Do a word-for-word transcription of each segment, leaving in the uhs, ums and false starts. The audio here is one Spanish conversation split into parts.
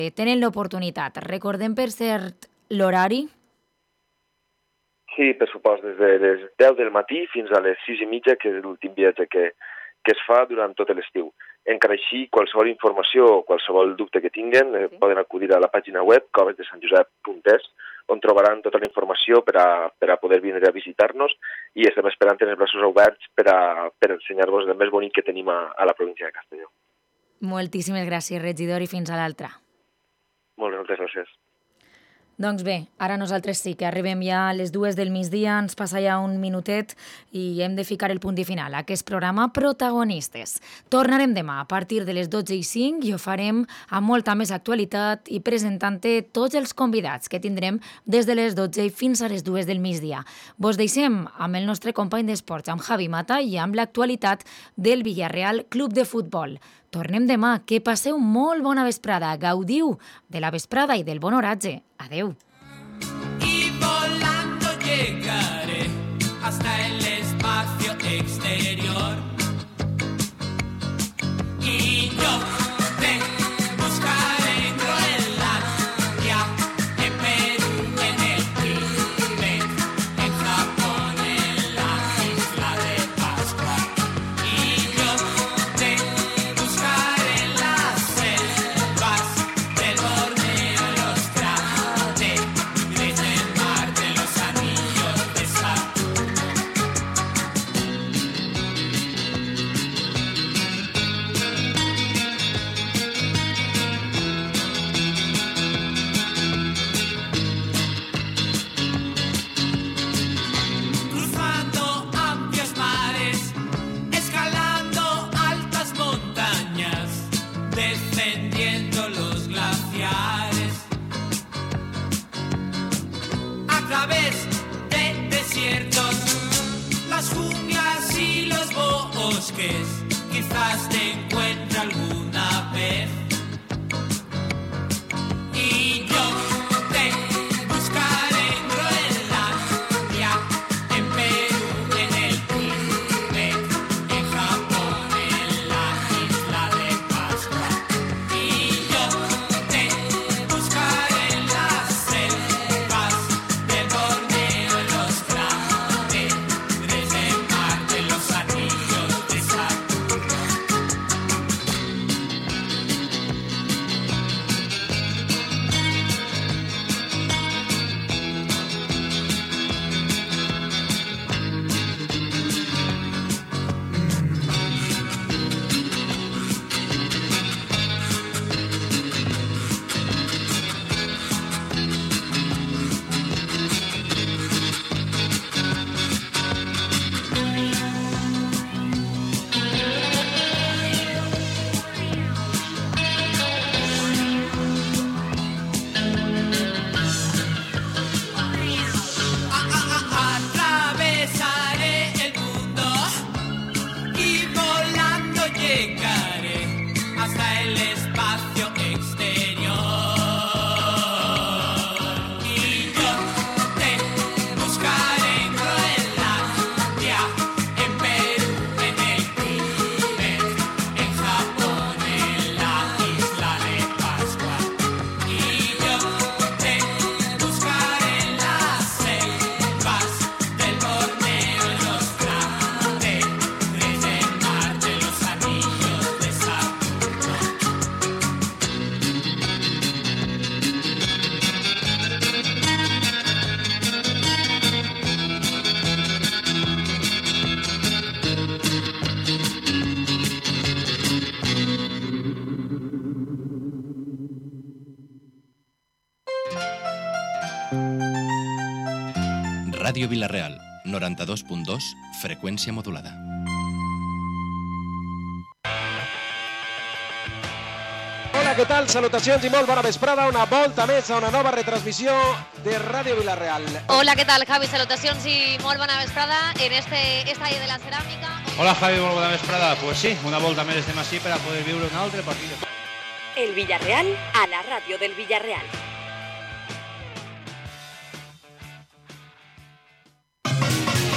tenen l'oportunitat. Recordem per cert l'horari? Sí, per supost, des de les deu del matí fins a les sis i mitja, que és l'últim viatge que, que es fa durant tot l'estiu. Encara així, qualsevol informació o qualsevol dubte que tinguen eh, sí. poden acudir a la pàgina web coves de sant josep punt es, on trobaran tota la informació per a, per a poder vindre a visitar-nos i estem esperant tenir els braços oberts per, a, per ensenyar-vos el més bonic que tenim a, a la província de Castelló. Moltíssimes gràcies, regidor, i fins a l'altra. Moltes gràcies. Doncs bé, ara nosaltres sí que arribem ja a les dues del migdia, ens passa ja un minutet i hem de ficar el punt i final a aquest programa Protagonistes. Tornarem demà a partir de les dotze i cinc i ho farem amb molta més actualitat i presentant-te tots els convidats que tindrem des de les dotze fins a les dues del migdia. Vos deixem amb el nostre company d'esports, amb Javi Mata, i amb l'actualitat del Villarreal Club de Futbol. Tornem demà, que passeu molt bona vesprada, gaudiu de la vesprada i del bon oratge. Adeu. Y volando llegaré hasta el espacio exterior. Y yo te buscaré en Groenlandia, en Perú, en el Tíbet, en Japón, en la isla de Pascua. Y yo te buscaré en las selvas del Borneo, los Grandes, desde Marte, los anillos de Saturno. Cruzando amplios mares, escalando altas montañas, descendiendo los glaciares, a través de desiertos, las junglas y los bosques, quizás te encuentre alguna vez. Y yo te buscaré en Groenlandia, en Perú, en el Tíbet, en Japón, en la isla de Pascua. Y yo te buscaré en las selvas del Borneo, en los Grandes, desde Marte, los anillos de Saturno. Atravesaré el mundo y volando llegaré hasta el espacio exterior. Y yo te buscaré en Groenlandia, en Perú, en el Tíbet, en Japón, en la isla de Pascua. Y yo te buscaré en las selvas del Borneo, en los Grandes, desde Marte, los anillos de Saturno. Ràdio Vilareal, noranta-dos punt dos, freqüència modulada. Hola, què tal? Salutacions i molt bona vesprada. Una volta més a una nova retransmissió de Ràdio Vilareal. Hola, ¿qué tal, Javi? Salutacions i molt bona vesprada en este estadi de la ceràmica. Hola, Javi, molt bona vesprada. Pues sí, una volta més estem així per a poder viure un altre partit. El Villarreal a la ràdio del Villarreal.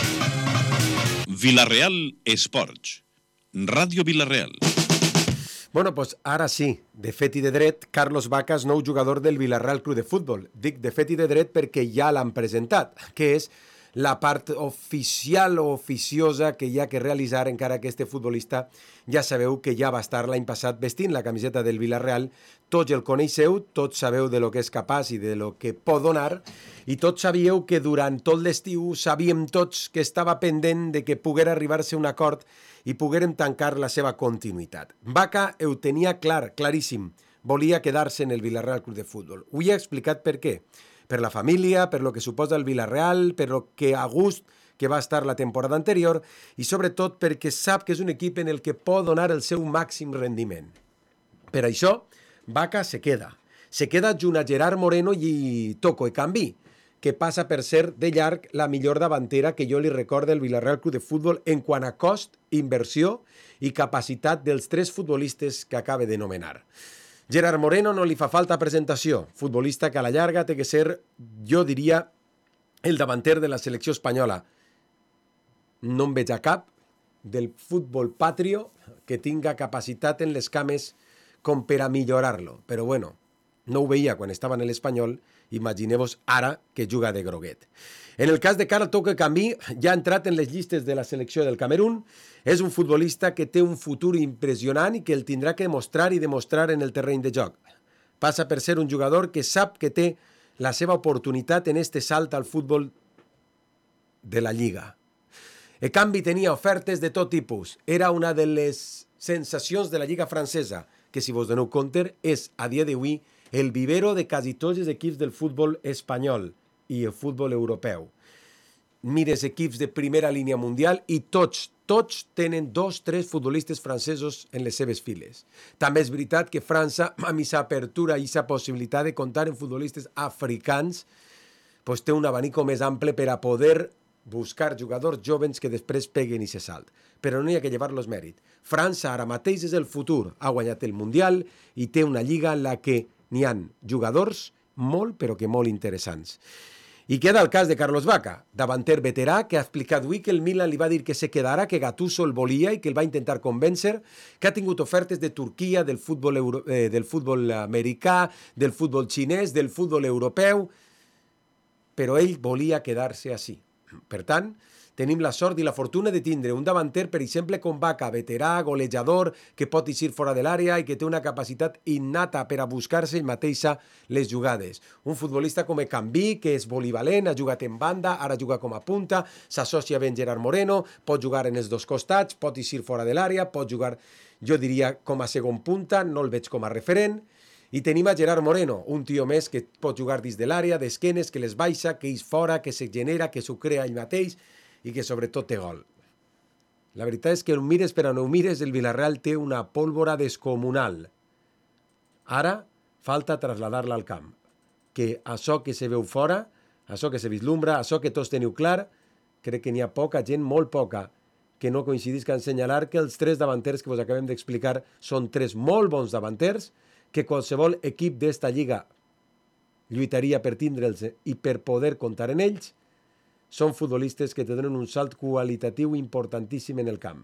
Vilareal Esports. Ràdio Vilareal. Bueno, doncs ara sí, de fet i de dret, Carlos Vaca és nou jugador del Villarreal Club de Futbol. Dic de fet i de dret perquè ja l'han presentat, que és la part oficial o oficiosa que hi ha que realitzar, encara que este futbolista ja sabeu que ja va estar l'any passat vestint la camiseta del Villarreal. Tots el coneixeu, tots sabeu de lo que és capaç i de lo que pot donar, i tots sabíeu que durant tot l'estiu sabíem tots que estava pendent de que poguera arribar-se a un acord i poguérem tancar la seva continuïtat. Vaca ho tenia clar, claríssim, volia quedar-se en el Villarreal Club de Futbol. Ho he explicat per què. Per la família, per lo que suposa el Villarreal, per lo que a gust que va estar la temporada anterior i sobretot perquè sap que és un equip en el que pot donar el seu màxim rendiment. Per això, Vaca se queda. Se queda junt a Gerard Moreno i Toko Ekambi, que passa per ser de llarg la millor davantera que jo li recordo del Villarreal Club de Futbol en quant a cost, inversió i capacitat dels tres futbolistes que acabe de nomenar. Gerard Moreno no li fa falta presentació, futbolista que a la llarga té que ser, jo diria, el davanter de la selecció espanyola. No en veig a cap del futbol patrio que tinga capacitat en les cames com per a millorar-lo. Però bueno, no ho veia quan estava en l'Espanyol, imagineu-vos ara que juga de groguet. En el cas de Karl Toko Ekambi, ja ha entrat en les llistes de la selecció del Camerún. És un futbolista que té un futur impressionant i que el tindrà que demostrar i demostrar en el terreny de joc. Passa per ser un jugador que sap que té la seva oportunitat en este salt al futbol de la Lliga. Ekambi tenia ofertes de tot tipus. Era una de les sensacions de la Lliga francesa, que si vos doneu compte és, a dia d'avui, el vivero de quasi tots els equips del futbol espanyol i el futbol europeu. Mires equips de primera línia mundial i tots, tots tenen dos, tres futbolistes francesos en les seves files. També és veritat que França, amb aquesta apertura i aquesta possibilitat de comptar en futbolistes africans, pues té un abanico més ample per a poder buscar jugadors jovens que després peguen i se salt. Però no hi ha que llevar-los mèrit. França ara mateix és el futur. Ha guanyat el Mundial i té una lliga en la que n'hi ha jugadors molt, però que molt interessants. I queda el cas de Carlos Vaca, davanter veterà, que ha explicat avui que el Milan li va dir que se quedara, que Gattuso el volia i que el va intentar convèncer, que ha tingut ofertes de Turquia, del futbol, euro, eh, del futbol americà, del futbol xinès, del futbol europeu, però ell volia quedar-se així. Per tant, tenim la sort i la fortuna de tindre un davanter, per exemple, com Vaca, veterà, golejador, que pot eixir fora de l'àrea i que té una capacitat innata per a buscar-se ell mateixa les jugades. Un futbolista com Ekambi, que és polivalent, ha jugat en banda, ara juga com a punta, s'associa ben Gerard Moreno, pot jugar en els dos costats, pot eixir fora de l'àrea, pot jugar, jo diria, com a segon punta, no el veig com a referent. I tenim a Gerard Moreno, un tio més que pot jugar dins de l'àrea, d'esquenes, que les baixa, que és fora, que se genera, que s'ho crea ell mateix i que sobretot té gol. La veritat és que ho mires per a no ho mires, el Villarreal té una pólvora descomunal. Ara falta traslladar-la al camp. Que això que se veu fora, això que se vislumbra, això que tots teniu clar, crec que n'hi ha poca gent, molt poca, que no coincidisca en assenyalar que els tres davanters que vos acabem d'explicar són tres molt bons davanters, que qualsevol equip d'esta lliga lluitaria per tindre'ls i per poder comptar en ells, són futbolistes que te donen un salt qualitatiu importantíssim en el camp.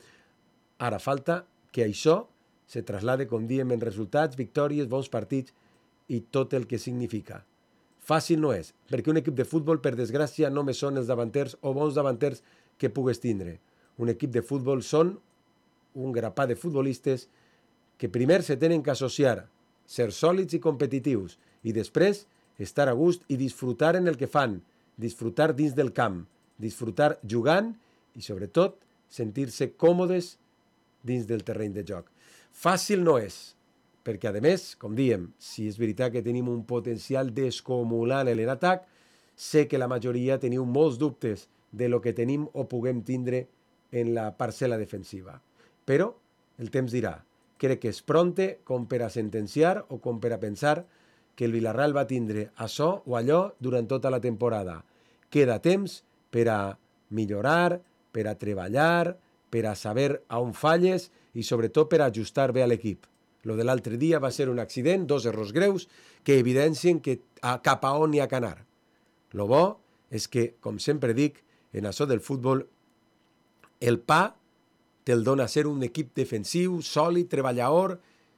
Ara falta que això se traslade, com diem, en resultats, victòries, bons partits i tot el que significa. Fàcil no és, perquè un equip de futbol, per desgràcia, només són els davanters o bons davanters que pugues tindre. Un equip de futbol són un grapat de futbolistes que primer se tenen que associar, ser sòlids i competitius, i després estar a gust i disfrutar en el que fan, disfrutar dins del camp, disfrutar jugant i, sobretot, sentir-se còmodes dins del terreny de joc. Fàcil no és, perquè, a més, com diem, si és veritat que tenim un potencial descomunal en l'atac, sé que la majoria teniu molts dubtes de lo que tenim o puguem tindre en la parcel·la defensiva. Però el temps dirà. Crec que és pronte com per a sentenciar o com per a pensar que el Villarreal va tindre això o allò durant tota la temporada. Queda temps per a millorar, per a treballar, per a saber on falles i sobretot per a ajustar bé a l'equip. Lo de l'altre dia va ser un accident, dos errors greus que evidencien que a cap a on hi ha que anar. Lo bo és que, com sempre dic, en això del futbol, el pa te'l dona ser un equip defensiu, sòlid, treballador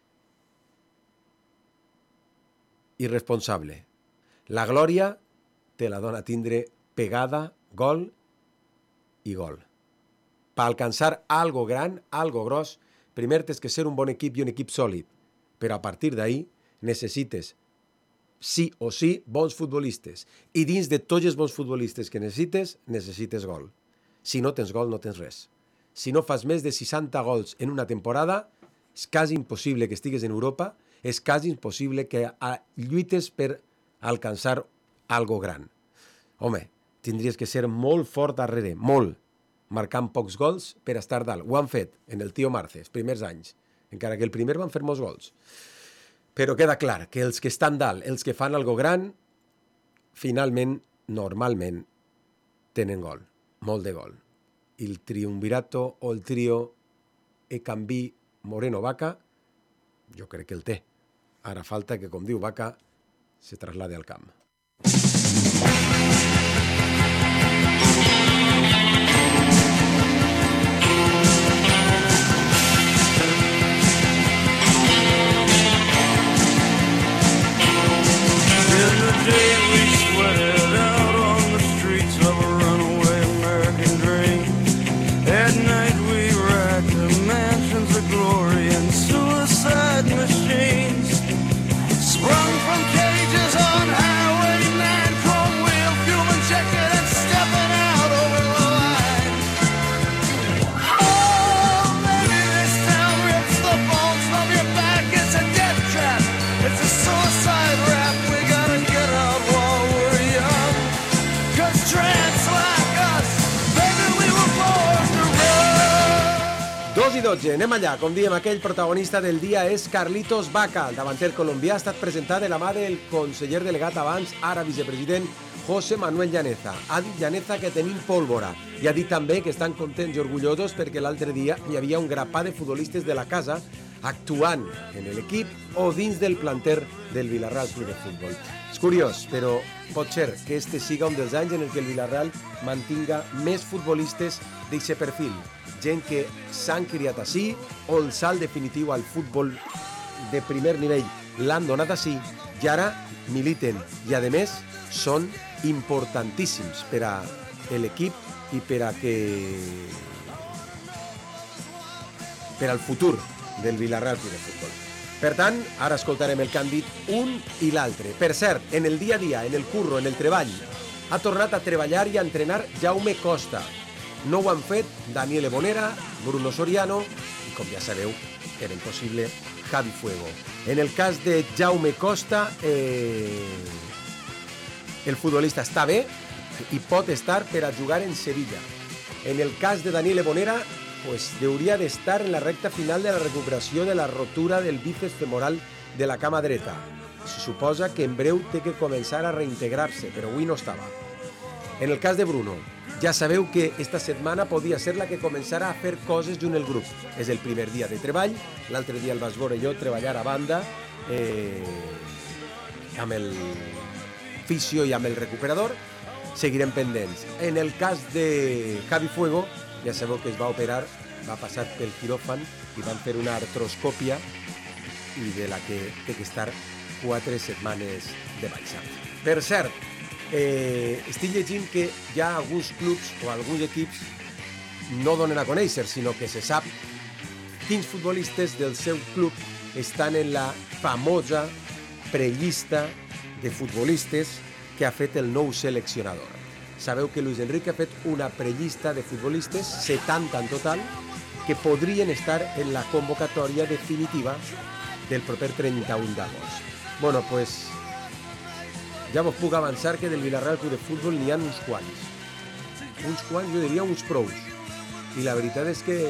i responsable. La glòria te la dona tindre pegada, gol i gol. Per alcançar algo gran, algo gros, primer tens que ser un bon equip i un equip sòlid. Però a partir d'ahí necessites sí o sí bons futbolistes. I dins de tots els bons futbolistes que necessites, necessites gol. Si no tens gol, no tens res. Si no fas més de seixanta gols en una temporada, és quasi impossible que estigues en Europa, és quasi impossible que lluites per alcançar algo gran. Home, tindries que ser molt fort darrere, molt, marcant pocs gols per estar dalt. Ho han fet en el Tio Marce, els primers anys, encara que el primer van fer molts gols. Però queda clar que els que estan dalt, els que fan algo gran, finalment, normalment, tenen gol, molt de gol. I el triunvirato o el trio Ekambi Moreno Vaca, jo crec que el té. Ara falta que, com diu Vaca, se traslade al camp. dotze. Anem allà. Com diem, aquell protagonista del dia és Carlitos Vaca. El davanter colombià ha estat presentat de la mà del conseller delegat abans, ara vicepresident, José Manuel Llaneza. Ha dit Llaneza que tenim pólvora i ha dit també que estan contents i orgullosos perquè l'altre dia hi havia un grapat de futbolistes de la casa actuant en l'equip o dins del planter del Villarreal Club de Futbol. És curiós, però pot ser que este siga un dels anys en el que el Villarreal mantinga més futbolistes d'aquest perfil. Gent que s'han criat ací o el salt definitiu al futbol de primer nivell l'han donat ací i ara militen i, a més, són importantíssims per a l'equip i per a que per al futur del Villarreal Club de Futbol. Per tant, ara escoltarem el que han dit un i l'altre. Per cert, en el dia a dia, en el curro, en el treball, ha tornat a treballar i a entrenar Jaume Costa. No ho han fet Daniele Bonera, Bruno Soriano i, com ja sabeu, era impossible, Javi Fuego. En el cas de Jaume Costa, eh, el futbolista està bé i pot estar per a jugar en Sevilla. En el cas de Daniele Bonera, pues, hauria d'estar en la recta final de la recuperació de la rotura del bíceps femoral de la cama dreta. Se suposa que en breu té que començar a reintegrar-se, però avui no estava. En el cas de Bruno, ja sabeu que esta setmana podia ser la que començarà a fer coses junt el grup. És el primer dia de treball, l'altre dia el vas veure jo treballar a banda eh, amb el fisio i amb el recuperador. Seguirem pendents. En el cas de Javi Fuego, ja sabeu que es va operar, va passar pel quiròfan i van fer una artroscòpia i de la que té que estar quatre setmanes de baixa. Per cert, eh, estic llegint que hi ha alguns clubs o alguns equips no donen a conèixer, sinó que se sap quins futbolistes del seu club estan en la famosa prellista de futbolistes que ha fet el nou seleccionador. Sabeu que Luis Enrique ha fet una prellista de futbolistes, setanta en total, que podrien estar en la convocatòria definitiva del proper trenta-un d'agost. Bueno, pues, ja vos puc avançar que del Villarreal Club de Futbol n'hi ha uns quants. Uns quants, jo diria uns prous. I la veritat és que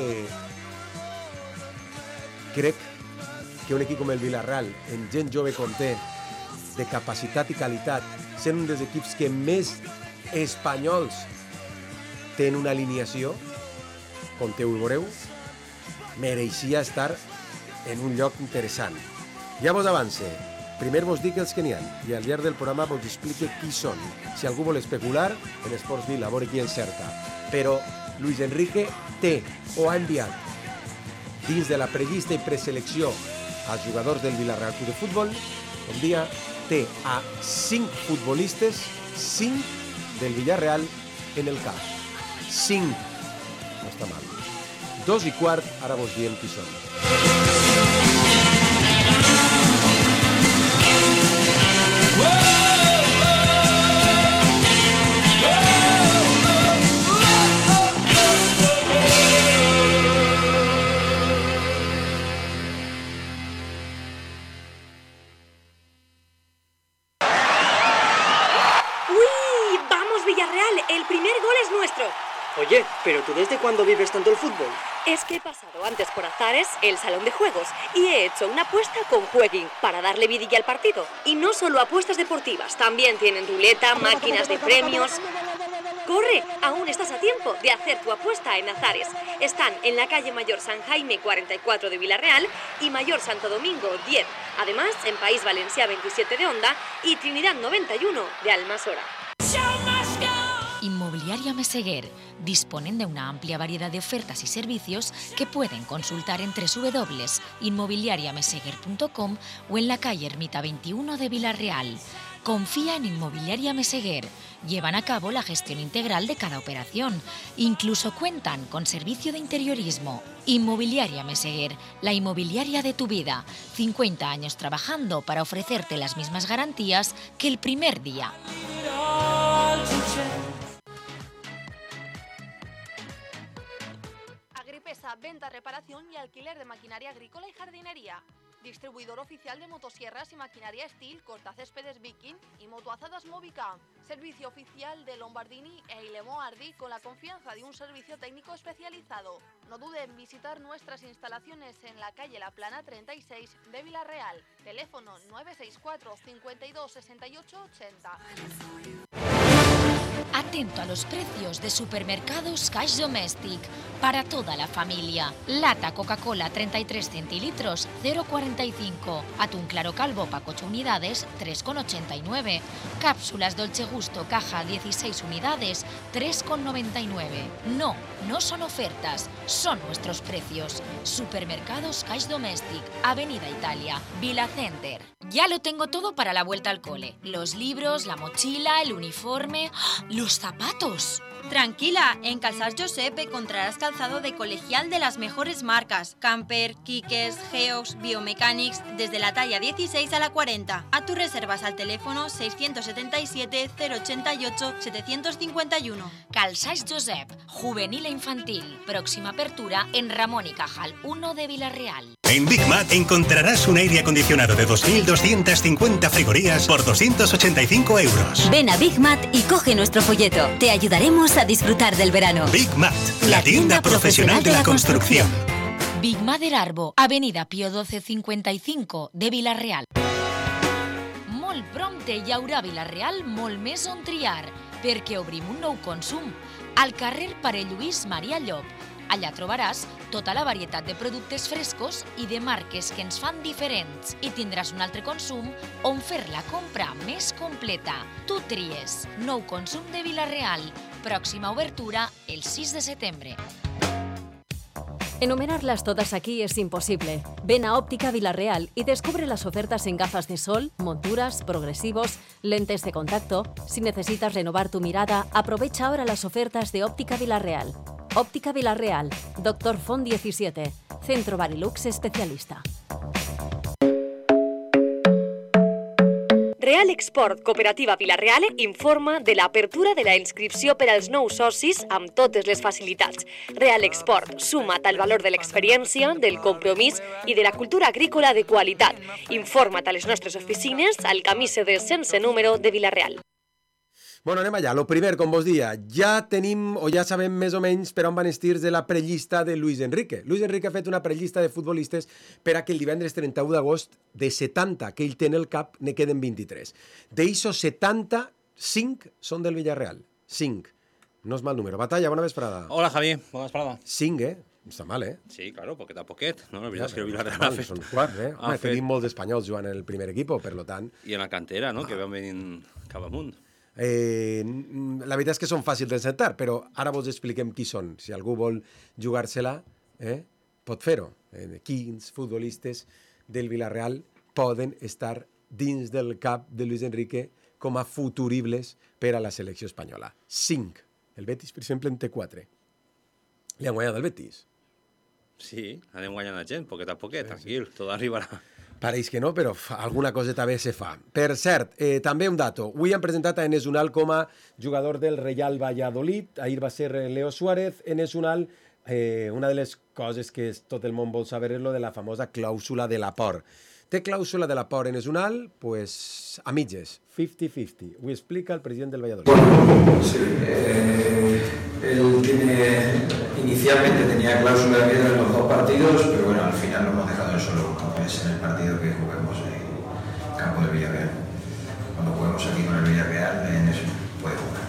crec que un equip com el Villarreal, en gent jove com té, de capacitat i qualitat, sent un dels equips que més espanyols tenen una alineació, compteu i veureu, mereixia estar en un lloc interessant. Ja vos avance. Primer vos dic els que n'hi ha i al llarg del programa vos explique qui són. Si algú vol especular, en Esports Vila, a veure qui encerta. Però Luis Enrique té o ha enviat dins de la prellista i preselecció als jugadors del Villarreal Club de Futbol, un dia té a cinc futbolistes, cinc del Villarreal en el camp. Cinc. No està mal. Dos i quart, ara vos diem qui són. El primer gol es nuestro. Oye, ¿pero tú desde cuándo vives tanto el fútbol? Es que he pasado antes por Azares, el salón de juegos, y he hecho una apuesta con Jueguin para darle vidilla al partido. Y no solo apuestas deportivas, también tienen ruleta, máquinas de premios. ¡Corre! Aún estás a tiempo de hacer tu apuesta en Azares. Están en la calle Mayor San Jaime cuarenta y cuatro de Villarreal y Mayor Santo Domingo diez. Además, en País Valencià veintisiete de Onda y Trinidad noventa y uno de Almasora. Inmobiliaria Meseguer. Disponen de una amplia variedad de ofertas y servicios que pueden consultar en doble u doble u doble u punto inmobiliaria meseguer punto com o en la calle Ermita veintiuno de Villarreal. Confía en Inmobiliaria Meseguer. Llevan a cabo la gestión integral de cada operación. Incluso cuentan con servicio de interiorismo. Inmobiliaria Meseguer, la inmobiliaria de tu vida. cincuenta años trabajando para ofrecerte las mismas garantías que el primer día. Agripesa, venta, reparación y alquiler de maquinaria agrícola y jardinería. Distribuidor oficial de motosierras y maquinaria Steel, cortacéspedes Viking y motoazadas Movica. Servicio oficial de Lombardini e Ilemo Ardi con la confianza de un servicio técnico especializado. No dude en visitar nuestras instalaciones en la calle La Plana treinta y seis de Villarreal. Teléfono nueve seis cuatro, cincuenta y dos, sesenta y ocho, ochenta. Atento a los precios de Supermercados Cash Domestic para toda la familia. Lata Coca-Cola treinta y tres centilitros, cero coma cuarenta y cinco. Atún claro calvo pack ocho unidades, tres coma ochenta y nueve. Cápsulas Dolce Gusto caja dieciséis unidades, tres coma noventa y nueve. No, no son ofertas, son nuestros precios. Supermercados Cash Domestic, Avenida Italia, Vila Center. Ya lo tengo todo para la vuelta al cole. Los libros, la mochila, el uniforme, los zapatos. Tranquila, en Calçats Josep encontrarás calzado de colegial de las mejores marcas. Camper, Kikes, Geox, Biomechanics, desde la talla dieciséis a la cuarenta. A tus reservas al teléfono seiscientos setenta y siete, cero ochenta y ocho, setecientos cincuenta y uno. Calçats Josep, juvenil e infantil. Próxima apertura en Ramón y Cajal, uno de Villarreal. En Big Mat encontrarás un aire acondicionado de dos mil doscientas cincuenta frigorías por doscientos ochenta y cinco euros. Ven a Big Mat y coge nuestro folleto. Te ayudaremos a disfrutar del verano. Big Mat, la tienda profesional de la construcción. Big Mat del Arbo, Avenida Pío doce cincuenta y cinco de Villarreal. Molt prompte hi haurà a Villarreal molt més on triar, perquè obrim un nou consum. Al carrer Pare Lluís Maria Llop. Allà trobaràs tota la varietat de productes frescos i de marques que ens fan diferents i tindràs un altre consum on fer la compra més completa. Tu tries. Nou consum de Villarreal. Pròxima obertura el sis de setembre. Enumerarlas todas aquí es imposible. Ven a Óptica Villarreal y descubre las ofertas en gafas de sol, monturas, progresivos, lentes de contacto. Si necesitas renovar tu mirada, aprovecha ahora las ofertas de Óptica Villarreal. Óptica Villarreal, Doctor Font diecisiete, Centro Barilux Especialista. Real Export Cooperativa Villarreal informa de l'apertura de la inscripció per als nous socis amb totes les facilitats. Real Export, suma't al valor de l'experiència, del compromís i de la cultura agrícola de qualitat. Informa't a les nostres oficines al camí C D sense número de Villarreal. Bueno, anem allà. Lo primer, com vos dia, ja tenim o ja sabem més o menys per on van estirs de la prellista de Luis Enrique. Luis Enrique ha fet una prellista de futbolistes per a que el divendres trenta-u d'agost de setanta que ell té en el cap ne queden vint-i-tres. D'eixos setanta, cinc són del Villarreal. cinc. No és mal número. Batalla, bona vesprada. Hola, Javi. Bona vesprada. cinc, eh? Està mal, eh? Sí, claro, poquet a poquet. No, la veritat és que el Villarreal Villarreal ha fet... Són quarts, eh? Home, fet... tenim molts espanyols jugant en el primer equip, per lo tant... I en la cantera, no?, que van venint cap amunt. Eh, la veritat és que són fàcils d'encertar, però ara vos expliquem qui són. Si algú vol jugar-se-la, eh? pot fer-ho. Quins futbolistes del Villarreal poden estar dins del cap de Luis Enrique com a futuribles per a la selecció espanyola. Cinc. El Betis, per exemple, en té quatre. Li han guanyat el Betis. Sí, anem guanyant a gent, poquet a poquet, tranquil, tot arribarà. Pareix que no, però alguna coseta bé se fa. Per cert, eh, també un dato. Avui han presentat a Enes Unal com a jugador del Real Valladolid. Ahir va ser Leo Suárez. Enes Unal, eh, una de les coses que tot el món vol saber és lo de la famosa clàusula de l'aport. Té clàusula de l'aport Enes Unal? Pues a mitges, cincuenta cincuenta. Ho explica el president del Valladolid. Bueno, sí. Eh, él tiene, inicialmente tenía cláusula de piedra en los dos partidos, pero bueno, al final lo hemos dejado en solo uno. Es en el partido que juguemos en el campo del Villarreal. Cuando juguemos aquí con el Villarreal, Enes puede jugar.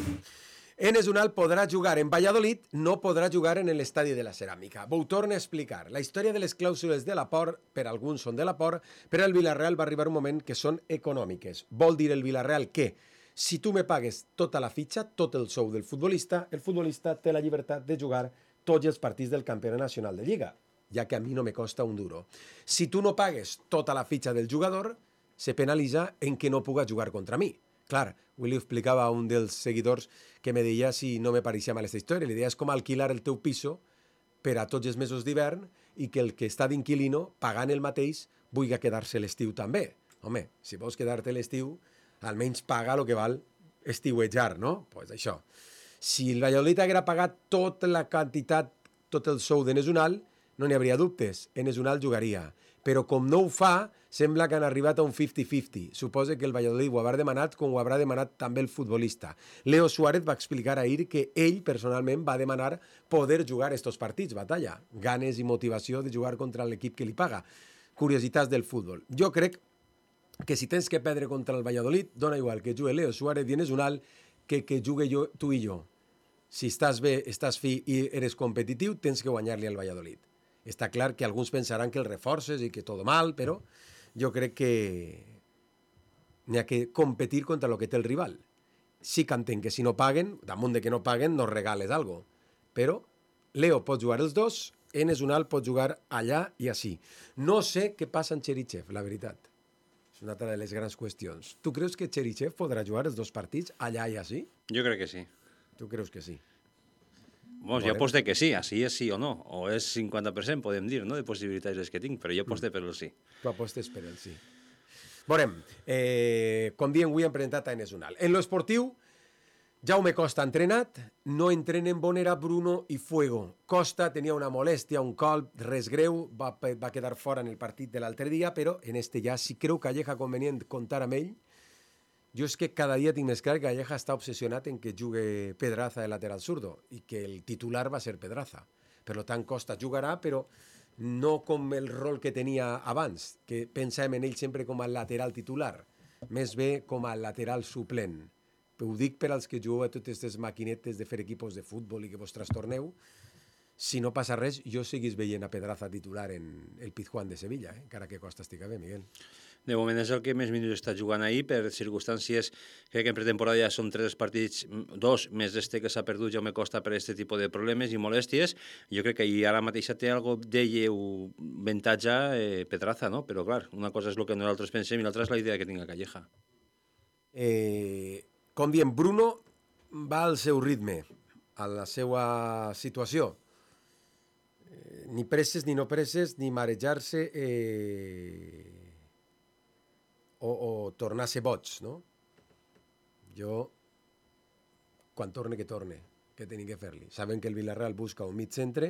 Enes Unal podrà jugar en Valladolid, no podrà jugar en l'estadi de la Ceràmica. Ho torno a explicar. La història de les clàusules de l'aport, per alguns són de l'aport, però el Villarreal va arribar un moment que són econòmiques. Vol dir el Villarreal que si tu me pagues tota la fitxa, tot el sou del futbolista, el futbolista té la llibertat de jugar tots els partits del campionat nacional de Lliga, ja que a mi no me costa un duro. Si tu no pagues tota la fitxa del jugador, se penalitza en que no puga jugar contra mi. Clar, avui li explicava a un dels seguidors que me deia si no me pareixia mal aquesta història. L'idea és com alquilar el teu piso per a tots els mesos d'hivern i que el que està d'inquilino, pagant el mateix, vulgui quedar-se l'estiu també. Home, si vols quedar-te l'estiu, almenys paga el que val estiuejar, no? Doncs pues això. Si el Valladolid haguera pagat tota la quantitat, tot el sou d'Enes Unal, no n'hi hauria dubtes. Enes Unal jugaria. Però com no ho fa, sembla que han arribat a un cincuenta cincuenta. Suposa que el Valladolid ho haurà demanat com ho haurà demanat també el futbolista. Leo Suárez va explicar ahir que ell personalment va demanar poder jugar estos partits, batalla, ganes i motivació de jugar contra l'equip que li paga. Curiositats del futbol. Jo crec que si tens que perdre contra el Valladolid, dona igual que jugui Leo Suárez i Enes Unal que que jugui jo, tu i jo. Si estàs bé, estàs fi i eres competitiu, tens que guanyar-li al Valladolid. Està clar que alguns pensaran que el reforces i que tot mal, però jo crec que n'hi ha que competir contra el que té el rival. Sí que entenc que si no paguen, damunt de que no paguen, no regales algo. Però Leo pot jugar els dos, Enes Unal pot jugar allà i així. No sé què passa amb Cherichev, la veritat. És una altra de les grans qüestions. Tu creus que Cherichev podrà jugar els dos partits allà i així? Jo crec que sí. Tu creus que sí? Bueno, jo aposté que sí, així és sí o no. O és cinquanta per cent, podem dir, no?, de possibilitats les que tinc, però jo aposté per el sí. Tu apostes per el sí. Veurem, eh, com diem, avui hem presentat a Enes Unal. En l'esportiu, Jaume Costa ha entrenat, no entrenen Bonera, Bruno i Fuego. Costa tenia una molèstia, un colp, res greu, va, va quedar fora en el partit de l'altre dia, però en este ja si creu Calleja convenient comptar amb ell. Jo és que cada dia tinc més clar que Calleja està obsessionat en que jugui Pedraza de lateral zurdo i que el titular va ser Pedraza. Per tant, Costa jugarà, però no com el rol que tenia abans, que pensàvem en ell sempre com a lateral titular, més bé com a lateral suplent. Ho dic per als que jugueu a totes aquestes maquinetes de fer equipos de futbol i que vos trastorneu. Si no passa res, jo seguís veient a Pedraza titular en el Pizjuán de Sevilla, eh? Encara que Costa estigui bé, Miguel. De moment és el que més minuts està jugant ahir, per circumstàncies que en pretemporada ja són tres partits, dos, més este que s'ha perdut Jaume Costa per aquest tipus de problemes i molèsties. Jo crec que ahir ara mateix té algo de lleu avantatge eh, Pedraza, no? Però clar, una cosa és el que nosaltres pensem i l'altra és la idea que tinga Calleja. Eh, com diem, Bruno va al seu ritme, a la seva situació. Eh, ni presses ni no presses, ni marejar-se... Eh... O, o tornar a ser boig, no? Jo, quan torne, que torne, que tenim que fer-li. Saben que el Villarreal busca un mig centre,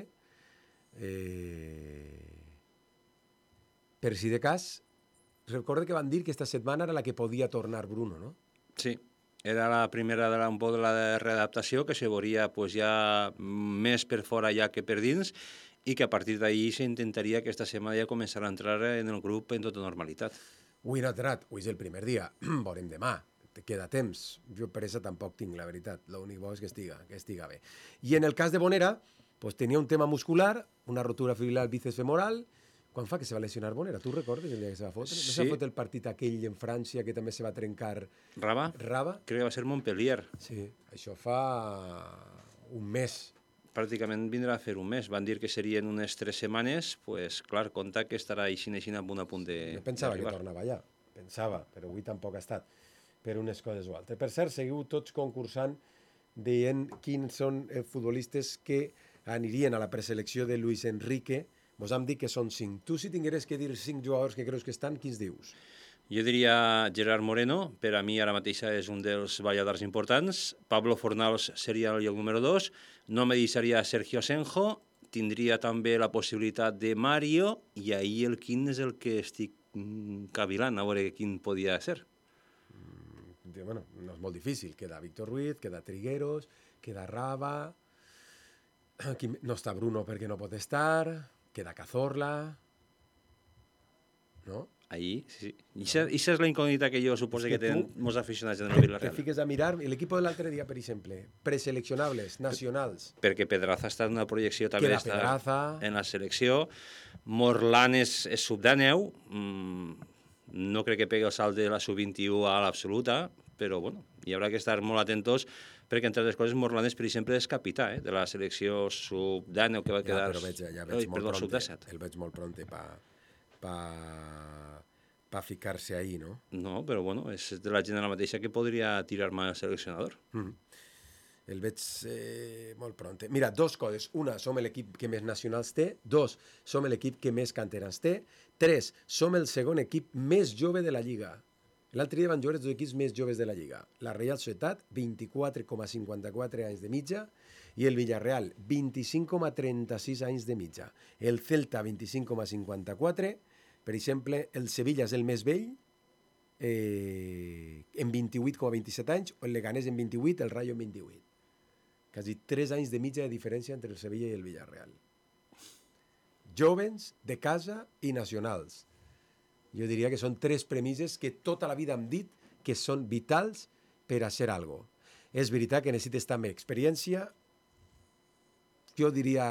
eh... per si de cas, recorda que van dir que esta setmana era la que podia tornar Bruno, no? Sí, era la primera de la, un poc de la readaptació, que se veuria pues, ja més per fora ja que per dins, i que a partir d'ahir s'intentaria que esta setmana ja començarà a entrar en el grup en tota normalitat. Avui no ha entrat, avui és el primer dia, veurem demà, te queda temps. Jo pressa tampoc tinc, la veritat, l'únic bo és que estiga, que estiga bé. I en el cas de Bonera, pues, tenia un tema muscular, una rotura fibrilar bíceps femoral. Quan fa que se va lesionar Bonera? Tu recordes el dia que se va fotre? Sí. No se va fotre el partit aquell en França que també se va trencar... Raba? Raba? Crec que va ser Montpellier. Sí, això fa un mes. pràcticament vindrà a fer un mes. Van dir que serien unes tres setmanes, pues, clar, compta que estarà així així a punt a punt de... Jo pensava que tornava ja, pensava, però avui tampoc ha estat, per unes coses o altres. Per cert, seguiu tots concursant dient quins són els futbolistes que anirien a la preselecció de Luis Enrique. Vos hem dit que són cinc. Tu, si tingueres que dir cinc jugadors que creus que estan, quins dius? Jo diria Gerard Moreno, per a mi ara mateix és un dels balladors importants. Pablo Fornals seria el lloc número dos. No me deixaria Sergio Senjo. Tindria també la possibilitat de Mario. I ahir el quin és el que estic cavilant, a veure quin podia ser. Mm, bueno, no és molt difícil. Queda Víctor Ruiz, queda Trigueros, queda Raba. Aquí no està Bruno perquè no pot estar. Queda Cazorla. No? Ahí, sí. I això és la incògnita que jo suposo que, que tenen molts aficionats en el Villarreal. Te fiques a mirar l'equip de l'altre dia, per exemple, preseleccionables, nacionals. Perquè Pedraza està en una projecció també, Queda està Pedraza. En la selecció. Morlan és, és sub deu, mm, no crec que pegui el salt de la sub vint-i-u a l'absoluta, però bueno, hi haurà que estar molt atentos perquè, entre altres coses, Morlan és, per exemple, és capità eh, de la selecció sub deu que va quedar... Ja, però veig, ja veig Oi, molt perdó, pronte, el veig molt pronte pa, pa, pa ficar-se ahí, no? No, però bueno, és de la gent la mateixa que podria tirar-me al seleccionador. Mm. El veig eh, molt pronte. Mira, dos coses. Una, som l'equip que més nacionals té. Dos, som l'equip que més canterans té. Tres, som el segon equip més jove de la Lliga. L'altre dia van jugar els dos equips més joves de la Lliga. La Real Societat, vint-i-quatre coma cinquanta-quatre anys de mitja, i el Villarreal, vint-i-cinc coma trenta-sis anys de mitja. El Celta, vint-i-cinc coma cinquanta-quatre. Per exemple, el Sevilla és el més vell, eh, en vint-i-vuit coma vint-i-set anys, o el Leganés en vint-i-vuit, el Rayo en vint-i-vuit. Quasi tres anys de mitja de diferència entre el Sevilla i el Villarreal. Jovens, de casa i nacionals. Jo diria que són tres premisses que tota la vida hem dit que són vitals per a ser algo. És veritat que necessites també experiència, jo diria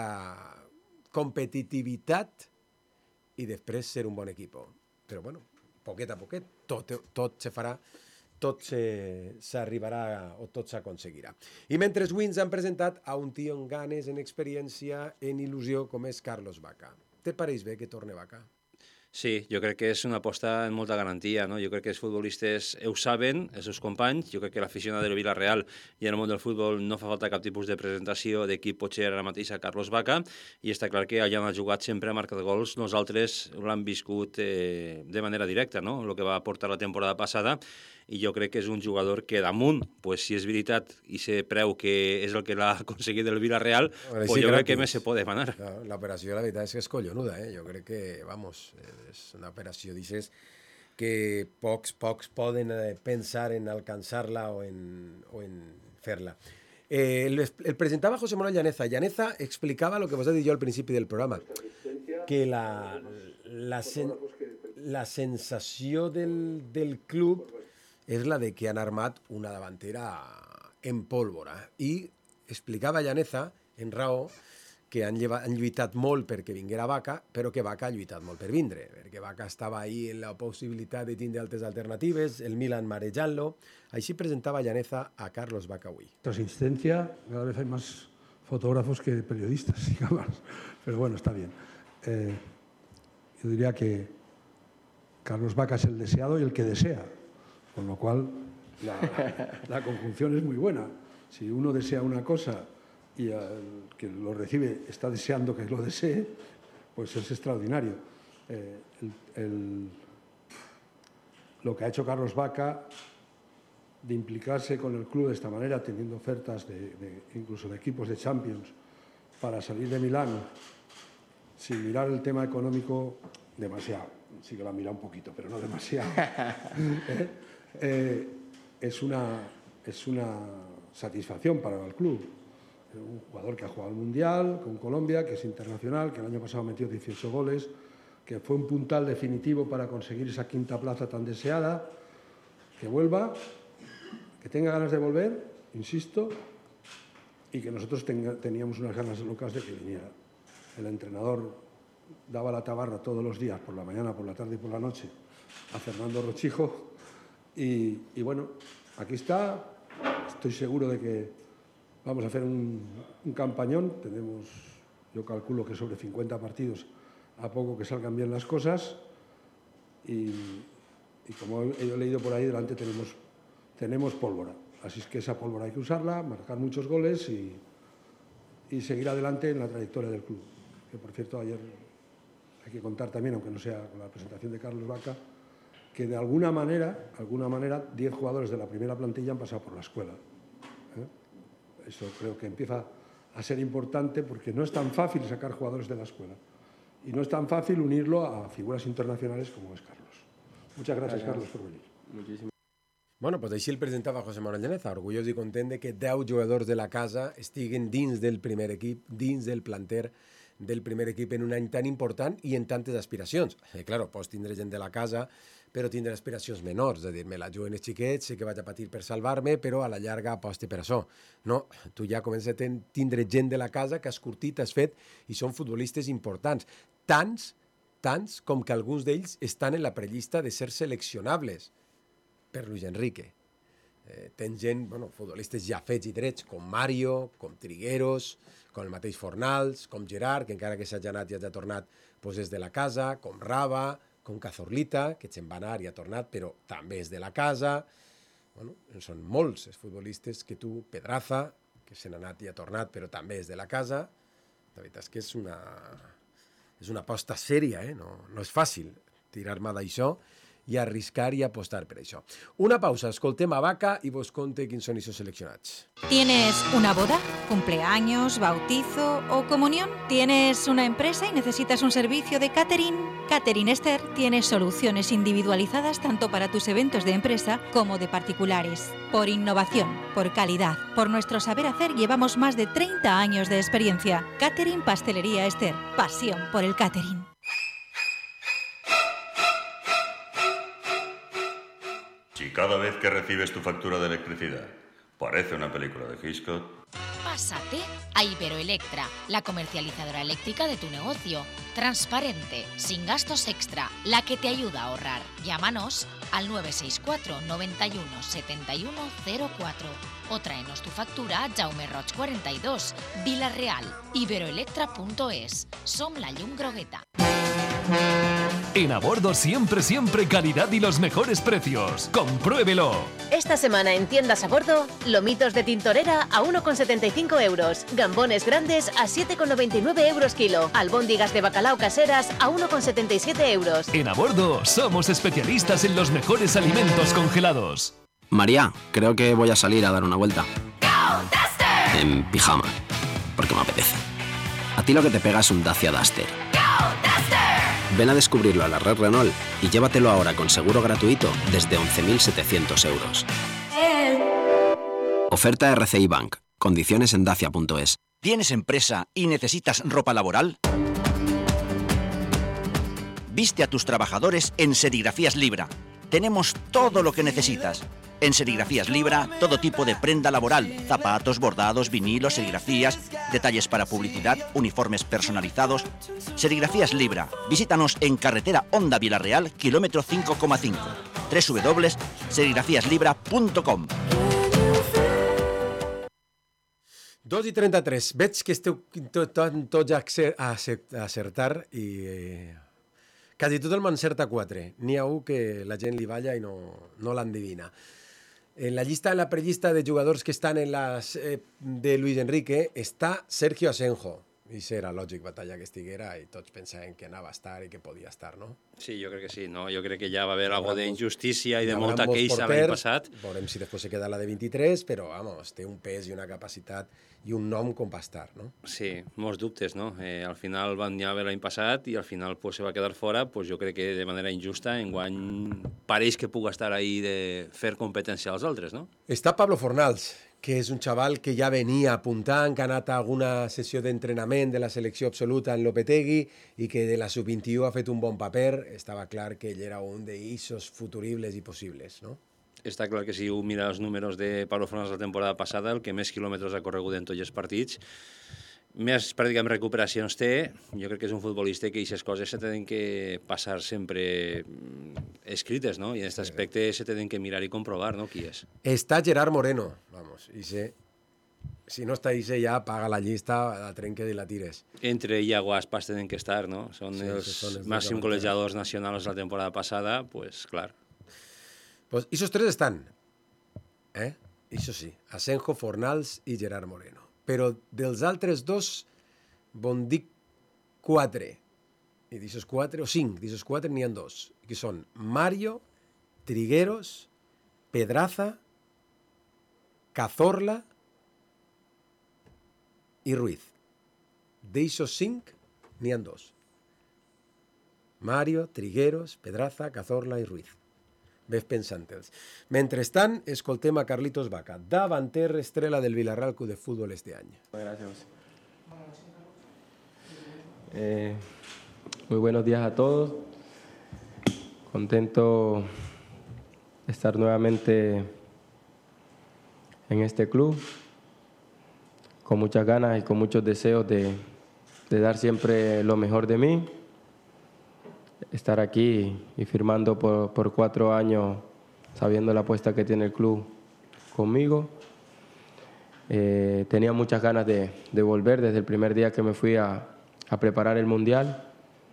competitivitat i després ser un bon equip. Però bueno, poquet a poquet, tot, tot se farà, tot s'arribarà o tot s'aconseguirà. I mentre avui ens han presentat a un tio amb ganes, en experiència, en il·lusió, com és Carlos Vaca. Te pareix bé que torne Vaca? Sí, jo crec que és una aposta amb molta garantia, no? Jo crec que els futbolistes ho saben, els seus companys, jo crec que l'aficionat del Villarreal i en el món del futbol no fa falta cap tipus de presentació de qui pot ser ara mateix a Carlos Vaca, i està clar que allà on ha jugat sempre ha marcat gols, nosaltres l'hem viscut eh, de manera directa, no? El que va aportar la temporada passada, i jo crec que és un jugador que damunt, pues, si és veritat i se preu que és el que l'ha aconseguit el Villarreal, bueno, pues, sí, jo crec que més se pot demanar. L'operació, la veritat, és que és collonuda, eh? Jo crec que, vamos, és una operació, dices, que pocs, pocs poden eh, pensar en alcançar-la o en, o en fer-la. Eh, el, el presentava José Manuel Llaneza. Llaneza explicava el que vos he dit jo al principi del programa, que la, la, sen, la sensació del, del club és la de que han armat una davantera en pólvora. I explicava Llaneza, en raó, que han, llevat, han lluitat molt perquè vinguera Vaca, però que Vaca ha lluitat molt per vindre, perquè Vaca estava ahí en la possibilitat de tindre altres alternatives, el Milan marejant-lo. Així presentava Llaneza a Carlos Vaca avui. Tras insistencia, cada vez hay más fotógrafos que periodistas, digamos. Pero bueno, está bien. Eh, yo diría que Carlos Vaca es el deseado y el que desea. Con lo cual, la, la conjunción es muy buena. Si uno desea una cosa y el que lo recibe está deseando que lo desee, pues es extraordinario. Eh, el, el, lo que ha hecho Carlos Vaca de implicarse con el club de esta manera, teniendo ofertas de, de, incluso de equipos de Champions, para salir de Milán, sin mirar el tema económico demasiado. Sí que lo ha mirado un poquito, pero no demasiado. ¿Eh? Eh, es, una, es una satisfacción para el club. Un jugador que ha jugado al Mundial con Colombia, que es internacional, que el año pasado metió dieciocho goles, que fue un puntal definitivo para conseguir esa quinta plaza tan deseada, que vuelva, que tenga ganas de volver, insisto, y que nosotros tenga, teníamos unas ganas locas de que viniera. El entrenador daba la tabarra todos los días, por la mañana, por la tarde y por la noche, a Fernando Rochijo. Y, y bueno, aquí está. Estoy seguro de que vamos a hacer un, un campañón. Tenemos, yo calculo que sobre cincuenta partidos a poco que salgan bien las cosas. Y, y como he, he leído por ahí, delante tenemos, tenemos pólvora. Así es que esa pólvora hay que usarla, marcar muchos goles y, y seguir adelante en la trayectoria del club. Que, por cierto, ayer hay que contar también, aunque no sea con la presentación de Carlos Vaca, que de alguna manera, alguna manera, diez jugadores de la primera plantilla han pasado por la escuela. ¿Eh? Eso creo que empieza a ser importante porque no es tan fácil sacar jugadores de la escuela y no es tan fácil unirlo a figuras internacionales como es Carlos. Muchas gràcies, Carlos, per venir. Moltíssim. Bueno, doncs així el presentava José Manuel Llaneza, orgullós i content de que deu jugadors de la casa estiguen dins del primer equip, dins del planter del primer equip en un any tan important i en tantes aspiracions. Eh, claro, pots tindre gent de la casa, però tindre aspiracions menors, és a dir, me la juguen els xiquets, sé que vaig a patir per salvar-me, però a la llarga aposte per això. No, tu ja comences a ten, tindre gent de la casa que has curtit, has fet, i són futbolistes importants. Tants, tants com que alguns d'ells estan en la prellista de ser seleccionables per Luis Enrique. Eh, tens gent, bueno, futbolistes ja fets i drets, com Mario, com Trigueros, com el mateix Fornals, com Gerard, que encara que s'ha anat i ja ha tornat, doncs és de la casa, com Raba, com Cazorlita, que se'n va anar i ha tornat, però també és de la casa. Bueno, són molts els futbolistes que tu, Pedraza, que se n'ha anat i ha tornat, però també és de la casa. La veritat és que és una, és una aposta sèria, eh? No, no és fàcil tirar-me d'això i arriscar i apostar per això. Una pausa, escoltem a Vaca i vos conte quins són aquests seleccionats. ¿Tienes una boda, cumpleaños, bautizo o comunión? ¿Tienes una empresa y necesitas un servicio de catering? Catering Esther tiene soluciones individualizadas tanto para tus eventos de empresa como de particulares. Por innovación, por calidad, por nuestro saber hacer llevamos más de treinta años de experiencia. Catering Pastelería Esther, pasión por el catering. Si cada vez que recibes tu factura de electricidad parece una película de Hitchcock... Pásate a Iberoelectra, la comercializadora eléctrica de tu negocio. Transparente, sin gastos extra, la que te ayuda a ahorrar. Llámanos al nueve seis cuatro, noventa y uno, setenta y uno cero cuatro o tráenos tu factura a Jaume Roig cuarenta y dos, Vila Real, iberoelectra punto es. Som la llum grogueta. En A Bordo siempre, siempre calidad y los mejores precios. ¡Compruébelo! Esta semana en tiendas A Bordo, lomitos de tintorera a uno con setenta y cinco euros, gambones grandes a siete con noventa y nueve euros kilo, albóndigas de bacalao caseras a uno con setenta y siete euros. En A Bordo somos especialistas en los mejores alimentos congelados. María, creo que voy a salir a dar una vuelta. En pijama, porque me apetece. A ti lo que te pega es un Dacia Duster. Ven a descubrirlo a la red Renault y llévatelo ahora con seguro gratuito desde once mil setecientos euros. Oferta R C I Bank. Condiciones en dacia punto es. ¿Tienes empresa y necesitas ropa laboral? Viste a tus trabajadores en Serigrafías Libra. Tenemos todo lo que necesitas. En Serigrafías Libra, todo tipo de prenda laboral, zapatos, bordados, vinilos, serigrafías, detalles para publicidad, uniformes personalizados. Serigrafías Libra. Visítanos en carretera Honda Vilareal, kilómetro cinco coma cinco. doble u doble u doble u punto serigrafías libra punto com. dos i trenta-tres. Veig que esteu tots a acertar i eh, quasi tothom encerta quatre. N'hi ha un que la gent li balla i no, no l'endevina. En la llista, en la prellista de jugadors que estan en les eh, de Luis Enrique està Sergio Asenjo. I serà lògic batalla que estiguera i tots pensaven que anava a estar i que podia estar, no? Sí, jo crec que sí, no? Jo crec que ja va haver algo d'injustícia i de molta queixa l'any passat. Veurem si després se queda la de vint-i-tres, però, vamos, té un pes i una capacitat i un nom com va estar, no? Sí, molts dubtes, no? Eh, al final van ja haver l'any passat i al final pues, se va quedar fora, pues, jo crec que de manera injusta, enguany pareix que puga estar ahí de fer competència als altres, no? Està Pablo Fornals, que és un xaval que ja venia apuntant, que ha anat a alguna sessió d'entrenament de la selecció absoluta en Lopetegui i que de la sub vint-i-u ha fet un bon paper. Estava clar que ell era un d'eixos futuribles i possibles, no? Està clar que si un mira els números de Pablo Fornals la temporada passada, el que més quilòmetres ha corregut en tots els partits, més pràcticament recuperacions té, jo crec que és un futbolista que aquestes coses se tenen que passar sempre escrites, no? I en aquest aspecte se tenen que mirar i comprovar, no?, qui és. Està Gerard Moreno, vamos, i sé si no estáis ja, paga la llista, la trenques i la tires. Entre Iago Aspas tenen que estar, ¿no? Son sí, els, son els màxim golejadors nacionals la temporada passada, pues clar. Pues esos tres están, ¿eh? Eso sí, Asenjo, Fornals i Gerard Moreno. Però dels altres dos, bon dic quatre. I d'aixòs quatre, o cinc, d'aixòs quatre n'hi ha dos, que són Mario, Trigueros, Pedraza, Cazorla i Ruiz. D'aixòs cinc n'hi ha dos. Mario, Trigueros, Pedraza, Cazorla i Ruiz. Ves pensant-te'ls. Mentrestant, escoltem a Carlitos Vaca, davanter estrella del Villarreal Club de Fútbol este any. Gracias. Eh, muy buenos días a todos. Contento de estar nuevamente en este club, con muchas ganas y con muchos deseos de, de dar siempre lo mejor de mí. Estar aquí y firmando por, por cuatro años, sabiendo la apuesta que tiene el club conmigo. Eh, tenía muchas ganas de, de volver desde el primer día que me fui a, a preparar el Mundial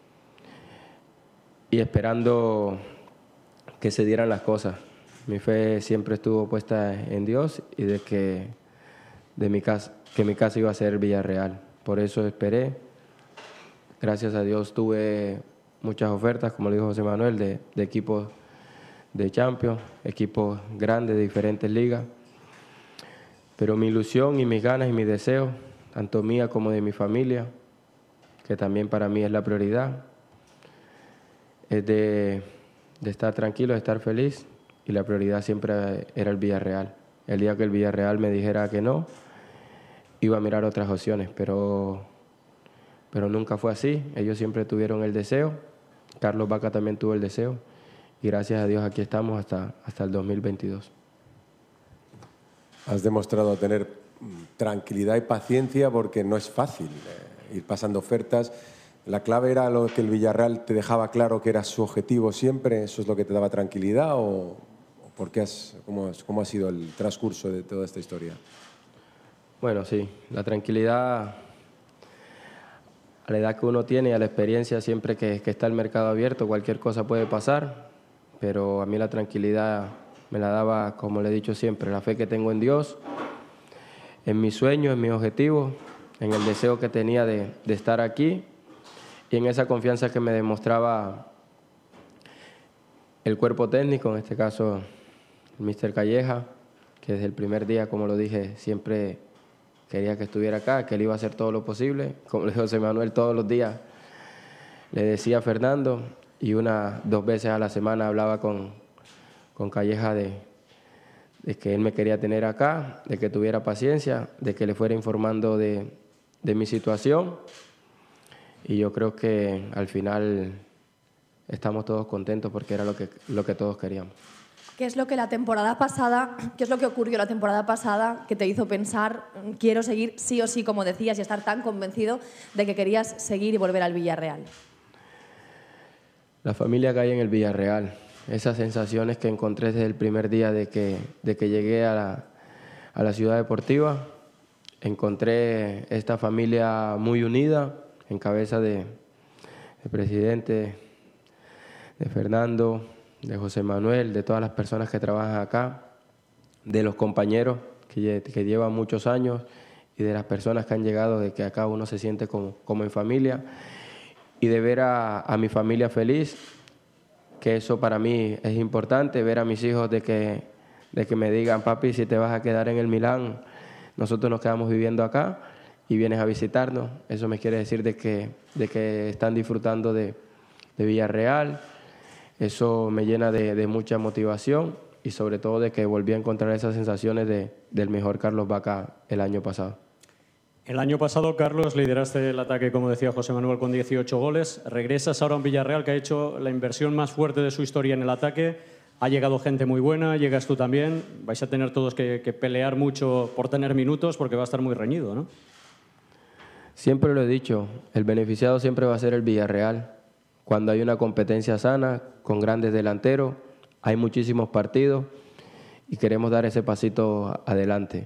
y esperando que se dieran las cosas. Mi fe siempre estuvo puesta en Dios y de que, de mi casa, que mi casa iba a ser Villarreal. Por eso esperé. Gracias a Dios tuve muchas ofertas, como le dijo José Manuel, de, de equipos de Champions, equipos grandes de diferentes ligas. Pero mi ilusión y mis ganas y mis deseos, tanto mía como de mi familia, que también para mí es la prioridad, es de, de estar tranquilo, de estar feliz, y la prioridad siempre era el Villarreal. El día que el Villarreal me dijera que no, iba a mirar otras opciones, pero, pero nunca fue así. Ellos siempre tuvieron el deseo. Carlos Vaca también tuvo el deseo y gracias a Dios aquí estamos hasta, hasta el dos mil veintidós. Has demostrado tener tranquilidad y paciencia porque no es fácil eh, ir pasando ofertas. ¿La clave era lo que el Villarreal te dejaba claro que era su objetivo siempre? ¿Eso es lo que te daba tranquilidad o, o por qué has, cómo, cómo ha sido el transcurso de toda esta historia? Bueno, sí, la tranquilidad a la edad que uno tiene y a la experiencia, siempre que, que está el mercado abierto, cualquier cosa puede pasar, pero a mí la tranquilidad me la daba, como le he dicho siempre, la fe que tengo en Dios, en mis sueños, en mis objetivos, en el deseo que tenía de, de estar aquí y en esa confianza que me demostraba el cuerpo técnico, en este caso el míster Calleja, que desde el primer día, como lo dije, siempre quería que estuviera acá, que él iba a hacer todo lo posible. Como le dijo José Manuel, todos los días le decía a Fernando, y una, dos veces a la semana hablaba con, con Calleja de, de que él me quería tener acá, de que tuviera paciencia, de que le fuera informando de, de mi situación. Y yo creo que al final estamos todos contentos porque era lo que, lo que todos queríamos. ¿Qué es lo que la temporada pasada, qué es lo que ocurrió la temporada pasada que te hizo pensar, quiero seguir sí o sí, como decías, y estar tan convencido de que querías seguir y volver al Villarreal? La familia que hay en el Villarreal, esas sensaciones que encontré desde el primer día de que, de que llegué a la, a la ciudad deportiva, encontré esta familia muy unida, en cabeza de, de presidente, de Fernando, de José Manuel, de todas las personas que trabajan acá, de los compañeros que, que llevan muchos años y de las personas que han llegado, de que acá uno se siente como, como en familia, y de ver a, a mi familia feliz, que eso para mí es importante, ver a mis hijos de que, de que me digan, papi, si te vas a quedar en el Milán, nosotros nos quedamos viviendo acá y vienes a visitarnos. Eso me quiere decir de que, de que están disfrutando de, de Villarreal. Eso me llena de, de mucha motivación y sobre todo de que volví a encontrar esas sensaciones de, del mejor Carlos Vaca el año pasado. El año pasado, Carlos, lideraste el ataque, como decía José Manuel, con dieciocho goles. Regresas ahora a un Villarreal que ha hecho la inversión más fuerte de su historia en el ataque. Ha llegado gente muy buena, llegas tú también. Vais a tener todos que, que pelear mucho por tener minutos porque va a estar muy reñido, ¿no? Siempre lo he dicho, el beneficiado siempre va a ser el Villarreal. Cuando hay una competencia sana, con grandes delanteros, hay muchísimos partidos y queremos dar ese pasito adelante.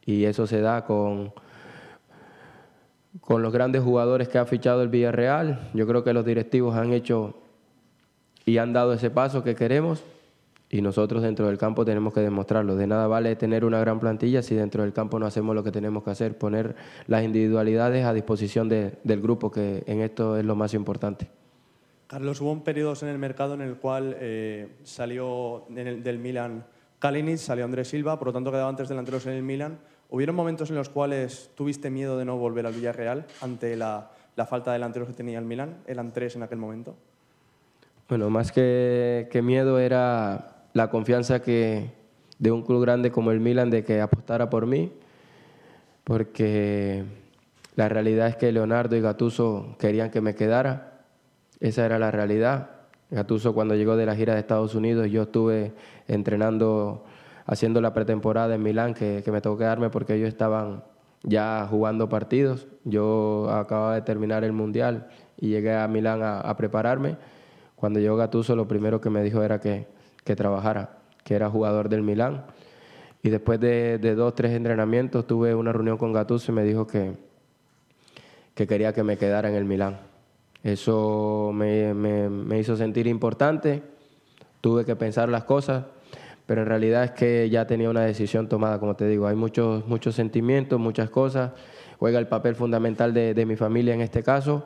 y eso se da con, con los grandes jugadores que ha fichado el Villarreal. Yo creo que los directivos han hecho y han dado ese paso que queremos, y nosotros dentro del campo tenemos que demostrarlo. De nada vale tener una gran plantilla si dentro del campo no hacemos lo que tenemos que hacer, poner las individualidades a disposición de, del grupo, que en esto es lo más importante. Carlos, hubo un periodo en el mercado en el cual eh, salió en el, del Milan Kalinic, salió Andrés Silva, por lo tanto quedaban tres delanteros en el Milan. ¿Hubieron momentos en los cuales tuviste miedo de no volver al Villarreal ante la, la falta de delanteros que tenía el Milan? Eran tres en aquel momento. Bueno, más que, que miedo era la confianza que, de un club grande como el Milan de que apostara por mí, porque la realidad es que Leonardo y Gattuso querían que me quedara. Esa era la realidad. Gattuso, cuando llegó de la gira de Estados Unidos, yo estuve entrenando, haciendo la pretemporada en Milán, que, que me tocó quedarme porque ellos estaban ya jugando partidos. Yo acababa de terminar el Mundial y llegué a Milán a, a prepararme. Cuando llegó Gattuso, lo primero que me dijo era que, que trabajara, que era jugador del Milán. Y después de, de dos, tres entrenamientos, tuve una reunión con Gattuso y me dijo que, que quería que me quedara en el Milán. Eso me, me, me hizo sentir importante, tuve que pensar las cosas, pero en realidad es que ya tenía una decisión tomada, como te digo. Hay muchos, muchos sentimientos, muchas cosas, juega el papel fundamental de, de mi familia en este caso,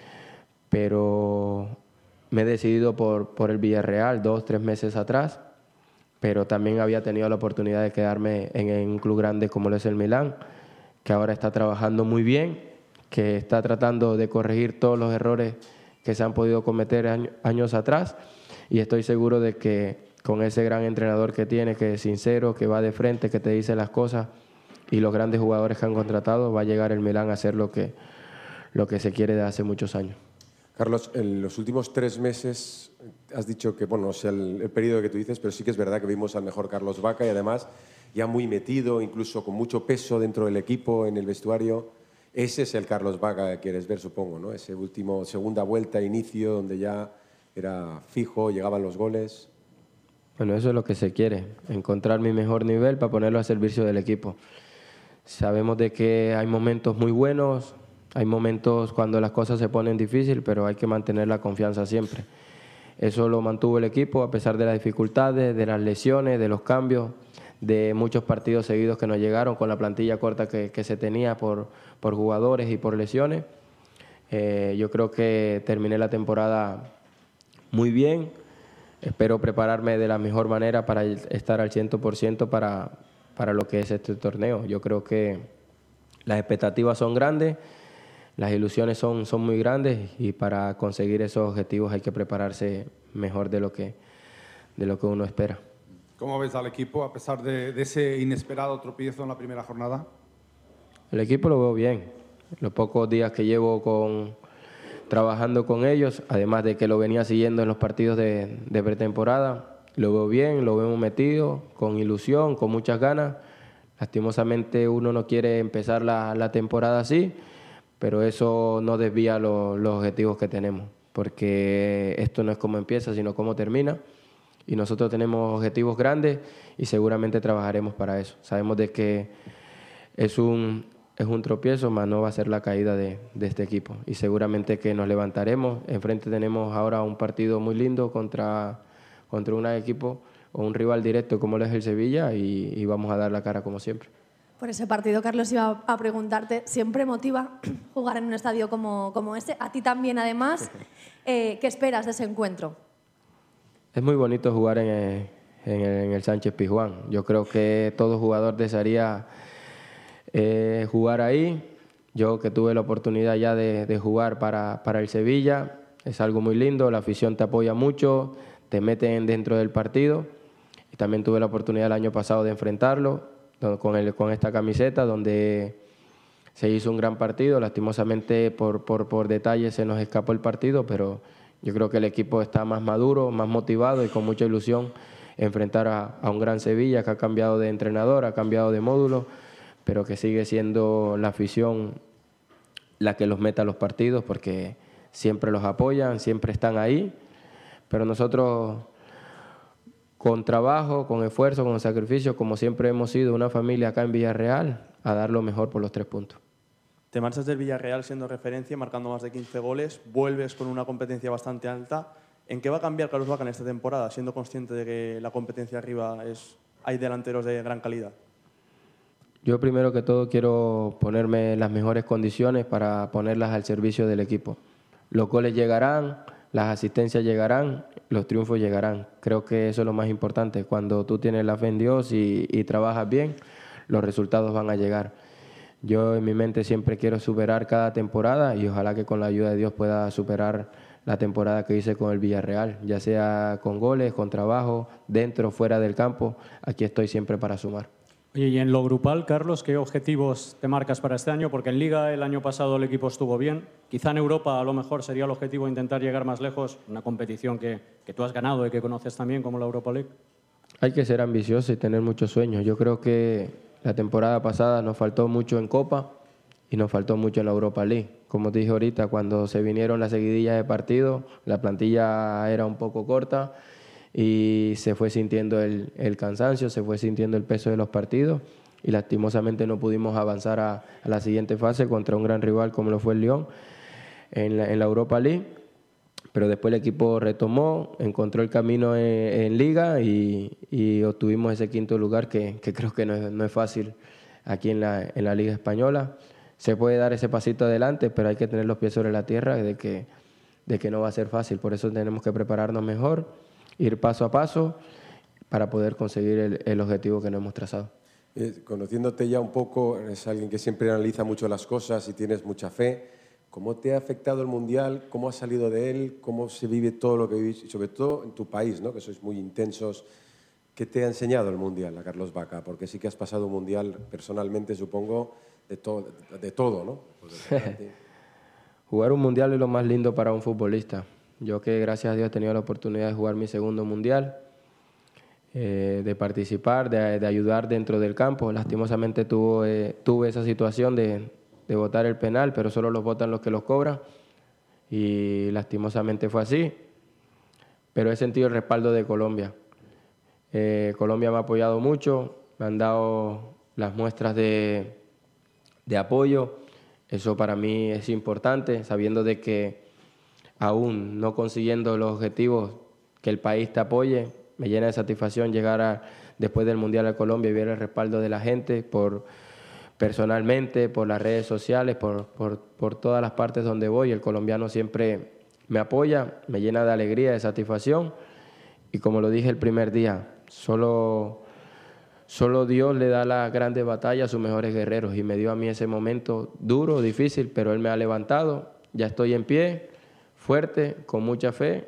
pero me he decidido por, por el Villarreal dos, tres meses atrás, pero también había tenido la oportunidad de quedarme en, en un club grande como lo es el Milán, que ahora está trabajando muy bien, que está tratando de corregir todos los errores que se han podido cometer año, años atrás, y estoy seguro de que con ese gran entrenador que tiene, que es sincero, que va de frente, que te dice las cosas, y los grandes jugadores que han contratado, va a llegar el Milán a hacer lo que, lo que se quiere de hace muchos años. Carlos, en los últimos tres meses has dicho que, bueno, no sé el, el periodo que tú dices, pero sí que es verdad que vimos al mejor Carlos Vaca, y además ya muy metido, incluso con mucho peso dentro del equipo, en el vestuario. Ese es el Carlos Vaca que quieres ver, supongo, ¿no? Ese último, segunda vuelta, inicio, donde ya era fijo, llegaban los goles. Bueno, eso es lo que se quiere, encontrar mi mejor nivel para ponerlo a servicio del equipo. Sabemos de que hay momentos muy buenos, hay momentos cuando las cosas se ponen difíciles, pero hay que mantener la confianza siempre. Eso lo mantuvo el equipo a pesar de las dificultades, de las lesiones, de los cambios, de muchos partidos seguidos que nos llegaron con la plantilla corta que, que se tenía por, por jugadores y por lesiones. Eh, yo creo que terminé la temporada muy bien. Espero prepararme de la mejor manera para estar al cien por ciento para, para lo que es este torneo. Yo creo que las expectativas son grandes, las ilusiones son, son muy grandes, y para conseguir esos objetivos hay que prepararse mejor de lo que, de lo que uno espera. ¿Cómo ves al equipo a pesar de, de ese inesperado tropiezo en la primera jornada? El equipo lo veo bien. Los pocos días que llevo con, trabajando con ellos, además de que lo venía siguiendo en los partidos de, de pretemporada, lo veo bien, lo vemos metido, con ilusión, con muchas ganas. Lastimosamente uno no quiere empezar la, la temporada así, pero eso no desvía lo, los objetivos que tenemos, porque esto no es cómo empieza, sino cómo termina. Y nosotros tenemos objetivos grandes y seguramente trabajaremos para eso. Sabemos de que es un, es un tropiezo, mas no va a ser la caída de, de este equipo. Y seguramente que nos levantaremos. Enfrente tenemos ahora un partido muy lindo contra, contra un equipo o un rival directo como lo es el Sevilla, y, y vamos a dar la cara como siempre. Por ese partido, Carlos, iba a preguntarte, ¿siempre motiva jugar en un estadio como, como este? A ti también, además. Eh, ¿Qué esperas de ese encuentro? Es muy bonito jugar en el, en el, en el Sánchez Pizjuán. Yo creo que todo jugador desearía eh, jugar ahí. Yo, que tuve la oportunidad ya de, de jugar para, para el Sevilla, es algo muy lindo, la afición te apoya mucho, te meten dentro del partido. Y también tuve la oportunidad el año pasado de enfrentarlo con, el, con esta camiseta, donde se hizo un gran partido. Lastimosamente por, por, por detalles se nos escapó el partido, pero yo creo que el equipo está más maduro, más motivado y con mucha ilusión enfrentar a, a un gran Sevilla que ha cambiado de entrenador, ha cambiado de módulo, pero que sigue siendo la afición la que los meta a los partidos, porque siempre los apoyan, siempre están ahí. Pero nosotros, con trabajo, con esfuerzo, con sacrificio, como siempre hemos sido una familia acá en Villarreal, a dar lo mejor por los tres puntos. Te marchas del Villarreal siendo referencia, marcando más de quince goles, vuelves con una competencia bastante alta. ¿En qué va a cambiar Carlos Baca en esta temporada, siendo consciente de que la competencia arriba es, hay delanteros de gran calidad? Yo primero que todo quiero ponerme en las mejores condiciones para ponerlas al servicio del equipo. Los goles llegarán, las asistencias llegarán, los triunfos llegarán. Creo que eso es lo más importante. Cuando tú tienes la fe en Dios y, y trabajas bien, los resultados van a llegar. Yo en mi mente siempre quiero superar cada temporada y ojalá que con la ayuda de Dios pueda superar la temporada que hice con el Villarreal, ya sea con goles, con trabajo, dentro o fuera del campo. Aquí estoy siempre para sumar. Oye, y en lo grupal, Carlos, ¿qué objetivos te marcas para este año? Porque en Liga el año pasado el equipo estuvo bien. Quizá en Europa a lo mejor sería el objetivo intentar llegar más lejos, una competición que, que tú has ganado y que conoces también como la Europa League. Hay que ser ambicioso y tener muchos sueños. Yo creo que la temporada pasada nos faltó mucho en Copa y nos faltó mucho en la Europa League. Como te dije ahorita, cuando se vinieron las seguidillas de partidos, la plantilla era un poco corta y se fue sintiendo el, el cansancio, se fue sintiendo el peso de los partidos y lastimosamente no pudimos avanzar a, a la siguiente fase contra un gran rival como lo fue el Lyon en la, en la Europa League. Pero después el equipo retomó, encontró el camino en, en Liga y, y obtuvimos ese quinto lugar que, que creo que no es, no es fácil aquí en la, en la Liga Española. Se puede dar ese pasito adelante, pero hay que tener los pies sobre la tierra de que, de que no va a ser fácil. Por eso tenemos que prepararnos mejor, ir paso a paso para poder conseguir el, el objetivo que nos hemos trazado. Eh, conociéndote ya un poco, eres alguien que siempre analiza mucho las cosas y tienes mucha fe. ¿Cómo te ha afectado el Mundial? ¿Cómo has salido de él? ¿Cómo se vive todo lo que vivís? Y sobre todo en tu país, ¿no? Que sois muy intensos. ¿Qué te ha enseñado el Mundial a Carlos Baca? Porque sí que has pasado un Mundial personalmente, supongo, de, to de todo, ¿no? Jugar un Mundial es lo más lindo para un futbolista. Yo que gracias a Dios he tenido la oportunidad de jugar mi segundo Mundial, eh, de participar, de, de ayudar dentro del campo. Lastimosamente tuve, eh, tuve esa situación de... de votar el penal, pero solo los votan los que los cobran y lastimosamente fue así, pero he sentido el respaldo de Colombia. Eh, Colombia me ha apoyado mucho, me han dado las muestras de, de apoyo, eso para mí es importante, sabiendo de que aún no consiguiendo los objetivos que el país te apoye, me llena de satisfacción llegar a, después del Mundial a Colombia y ver el respaldo de la gente por personalmente, por las redes sociales, por, por, por todas las partes donde voy. El colombiano siempre me apoya, me llena de alegría, de satisfacción y como lo dije el primer día, solo, solo Dios le da las grandes batallas a sus mejores guerreros y me dio a mí ese momento duro, difícil, pero Él me ha levantado, ya estoy en pie, fuerte, con mucha fe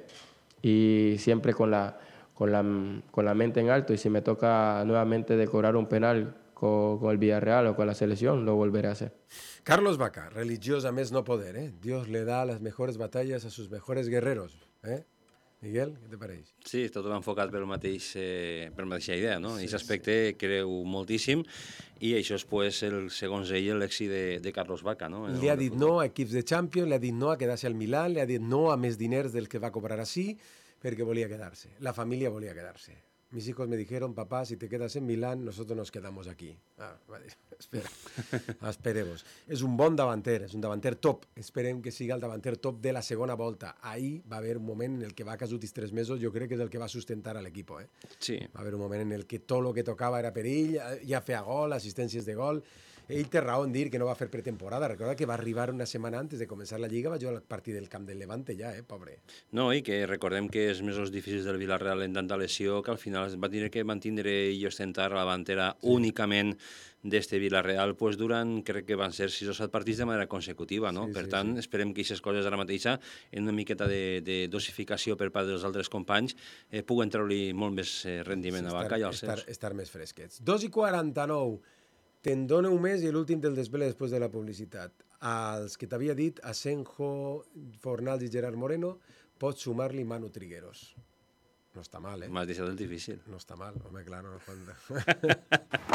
y siempre con la, con la, con la mente en alto y si me toca nuevamente decorar un penal con, con el Villarreal o con la selección, lo volveré a hacer. Carlos Baca, religiosa més no poder, ¿eh? Dios le da las mejores batallas a sus mejores guerreros, ¿eh? Miguel, què te pareix? Sí, tot va enfocat per, mateix, eh, per la mateixa idea, no? En aquest aspecte creu moltíssim i això és pues, el, segons ell l'èxit de, de Carlos Baca, no? Li ha dit no a equips de Champions, li ha dit no a quedar-se al Milan, li ha dit no a més diners del que va cobrar així, perquè volia quedar-se. La família volia quedar-se. Mis hijos me dijeron, papá, si te quedas en Milán, nosotros nos quedamos aquí. Ah, vale, espera, esperemos. És un bon davanter, és un davanter top. Esperem que siga el davanter top de la segona volta. Ahí va haver un moment en el que Baca, els últims tres mesos, jo crec que és el que va sustentar a l'equip. Eh? Sí. Va haver un moment en el que tot el que tocava era per ell, ja feia gol, assistències de gol. Ell té raó en dir que no va fer pretemporada. Recorda que va arribar una setmana antes de començar la Lliga, va jugar el partit del camp del Levante ja, eh, pobre. No, i que recordem que els mesos difícils del Villarreal en tanta lesió que al final va tenir que mantindre i ostentar la davantera sí. únicament d'este Villarreal pues, durant, crec que van ser sis o set partits de manera consecutiva, no? Sí, per sí, tant, sí. esperem que aquestes coses ara mateixa, en una miqueta de, de dosificació per part dels altres companys, eh, puguen treure-li molt més eh, rendiment sí, a Baca i als estar, seus. Estar més fresquets. dos i quaranta-nou. Te'n dono un mes i l'últim te'l desvele després de la publicitat. Als que t'havia dit, Asenjo, Fornals i Gerard Moreno, pots sumar-li Manu Trigueros. No està mal, eh? M'has deixat el difícil. No està mal, home, clar, no.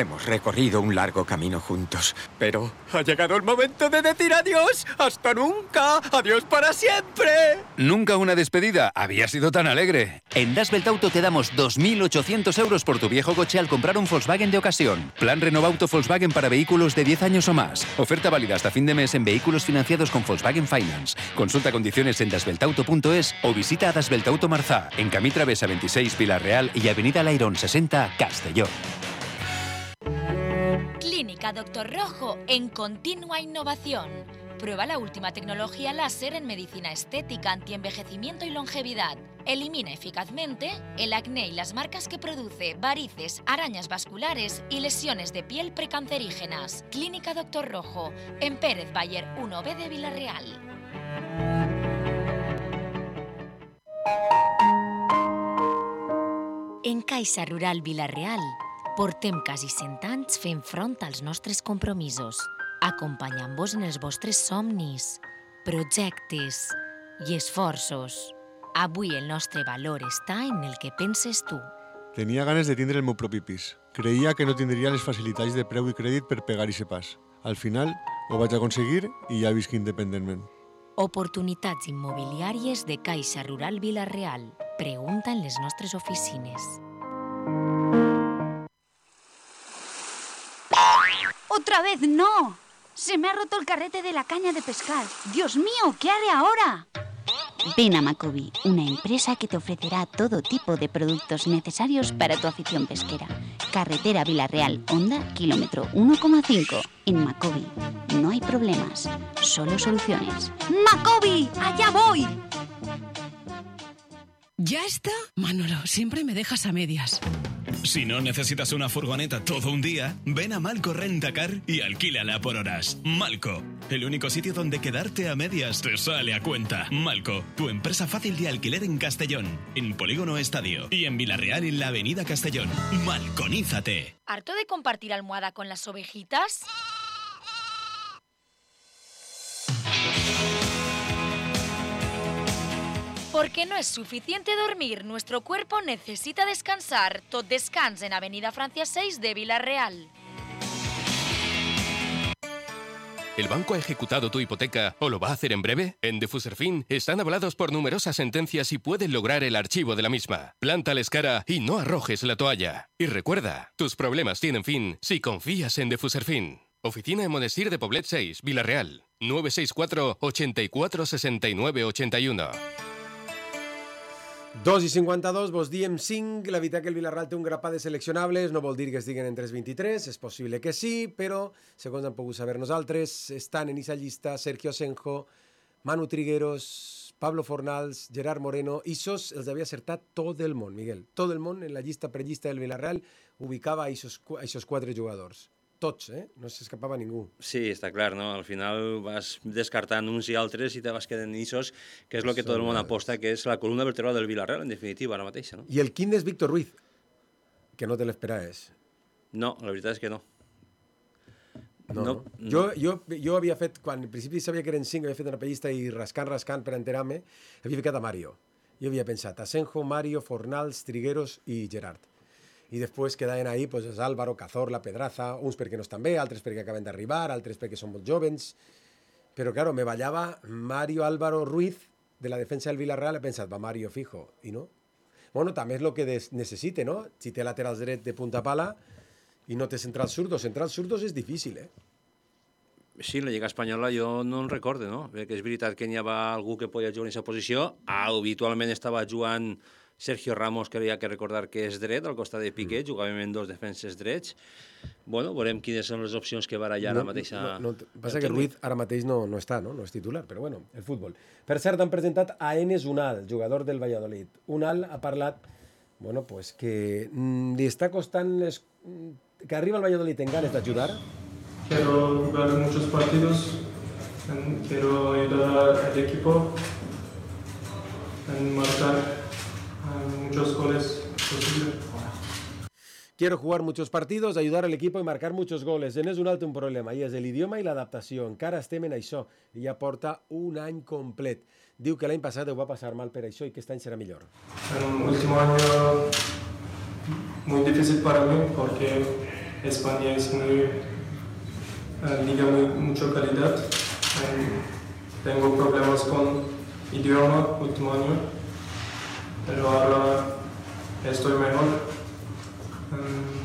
Hemos recorrido un largo camino juntos, pero ha llegado el momento de decir adiós. ¡Hasta nunca! ¡Adiós para siempre! Nunca una despedida había sido tan alegre. En Das Belt Auto te damos dos mil ochocientos euros por tu viejo coche al comprar un Volkswagen de ocasión. Plan Renovauto Volkswagen para vehículos de diez años o más. Oferta válida hasta fin de mes en vehículos financiados con Volkswagen Finance. Consulta condiciones en dasbeltauto punto es o visita a Das Belt Auto Marzá, en Camí Travesa veintiséis Pilar Real y Avenida Lairón sesenta, Castelló. Clínica Doctor Rojo en continua innovación. Prueba la última tecnología láser en medicina estética, antienvejecimiento y longevidad. Elimina eficazmente el acné y las marcas que produce, varices, arañas vasculares y lesiones de piel precancerígenas. Clínica Doctor Rojo, en Pérez Bayer uno B de Villarreal. En Caixa Rural Villarreal portem quasi cent anys fent front als nostres compromisos, acompanyant-vos en els vostres somnis, projectes i esforços. Avui el nostre valor està en el que penses tu. Tenia ganes de tindre el meu propi pis. Creia que no tindria les facilitats de preu i crèdit per pegar i pas. Al final ho vaig aconseguir i ja visc independentment. Oportunitats immobiliàries de Caixa Rural Villarreal. Pregunta en les nostres oficines. ¡Otra vez no! Se me ha roto el carrete de la caña de pescar. ¡Dios mío! ¿Qué haré ahora? Ven a Macobi, una empresa que te ofrecerá todo tipo de productos necesarios para tu afición pesquera. Carretera Villarreal, Honda, kilómetro uno coma cinco. En Macobi no hay problemas, solo soluciones. ¡Macobi! ¡Allá voy! ¿Ya está? Manolo, siempre me dejas a medias. Si no necesitas una furgoneta todo un día, ven a Malco Rentacar y alquílala por horas. Malco, el único sitio donde quedarte a medias te sale a cuenta. Malco, tu empresa fácil de alquiler en Castellón, en Polígono Estadio y en Villarreal en la Avenida Castellón. Malconízate. ¿Harto de compartir almohada con las ovejitas? Porque no es suficiente dormir, nuestro cuerpo necesita descansar. Tot descans en Avenida Francia seis de Villarreal. ¿El banco ha ejecutado tu hipoteca o lo va a hacer en breve? En Defuserfin están avalados por numerosas sentencias y pueden lograr el archivo de la misma. Plántales cara y no arrojes la toalla. Y recuerda, tus problemas tienen fin si confías en Defuserfin. Oficina en Monestir de Poblet seis, Villarreal. nueve seis cuatro, ochenta y cuatro, sesenta y nueve, ochenta y uno. dos i cinquanta-dos, vos diem cinc. La veritat que el Villarreal té un grapat de seleccionables, no vol dir que estiguen en tres vint-i-tres, és possible que sí, però, segons hem pogut saber nosaltres, estan en aquesta llista Sergio Asenjo, Manu Trigueros, Pablo Fornals, Gerard Moreno, i sos els havia acertat tot el món, Miguel. Tot el món en la llista prellista del Villarreal ubicava a aquests quatre jugadors. Tots, eh? No s'escapava ningú. Sí, està clar, no? Al final vas descartant uns i altres i te vas quedant nissos, que és el que tot el món aposta, que és la columna vertebral del Villarreal, en definitiva, ara mateixa, no? I el quinze és Víctor Ruiz, que no te l'esperaves. No, la veritat és que no. No, no. Jo, jo, jo havia fet, quan al principi sabia que eren cinc, havia fet una pellista i rascant, rascant per enterar-me, havia ficat a Mario. Jo havia pensat, Asenjo, Mario, Fornals, Trigueros i Gerard. I després quedaven ahí pues, Álvaro, Cazorla, Pedraza, uns perquè no estan bé, altres perquè acaben d'arribar, altres perquè són molt jovens. Però, claro, me ballava Mario Álvaro Ruiz, de la defensa del Villarreal, he pensat, va Mario fijo, i no. Bueno, també és el que necessite, no? Si té laterals dret de punta pala i no té centrals zurdos. Centrals zurdos és difícil, eh? Sí, la Lliga Espanyola jo no en recorde, no? Perquè és veritat que n'hi havia algú que podia jugar en aquesta posició, habitualment estava jugant Sergio Ramos, que hi ha que recordar que és dret, al costat de Piqué, mm. jugàvem en dos defenses drets. Bueno, veurem quines són les opcions que barallar no, ara mateix. A... No, no, passa que Ruiz ara mateix no, no està, no? No és titular, però bueno, el futbol. Per cert, han presentat a Enes Unal, jugador del Valladolid. Unal ha parlat, bueno, pues que mm, li està costant les... que arriba al Valladolid en ganes d'ajudar. Quiero jugar muchos partidos, quiero ayudar al equipo en marcar muchos goles posibles. Quiero jugar muchos partidos, ayudar al equipo y marcar muchos goles. En és un altre un problema, i és l'idioma i l'adaptació. Encara estem en això, i ja porta un any complet. Diu que l'any passat ho va passar mal per això i que aquest any serà millor. En un último año muy difícil para mí porque España es muy, uh, liga muy mucha calidad. Um, tengo problemas con idioma último año, pero ahora estoy mejor. Um,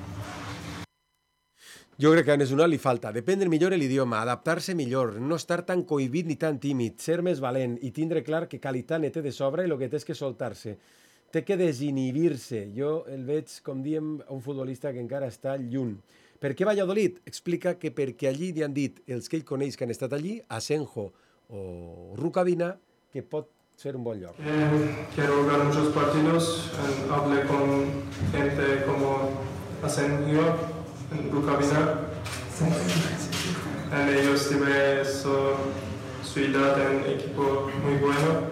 Jo crec que a Nesuna li falta dependre millor l'idioma, adaptar-se millor, no estar tan cohibit ni tan tímid, ser més valent i tindre clar que qualitat ne té de sobre i el que té és que soltar-se. Té que desinhibir-se. Jo el veig, com diem, un futbolista que encara està lluny. Per què Valladolid? Explica que perquè allí li han dit els que ell coneix que han estat allí, Asenjo o Rukavina, que pot ser un bon lloc. Eh, quiero jugar muchos partidos, eh, hablé con gente como Asenjo, en Rukavina. En ellos tuve su, su edad en equipo muy bueno.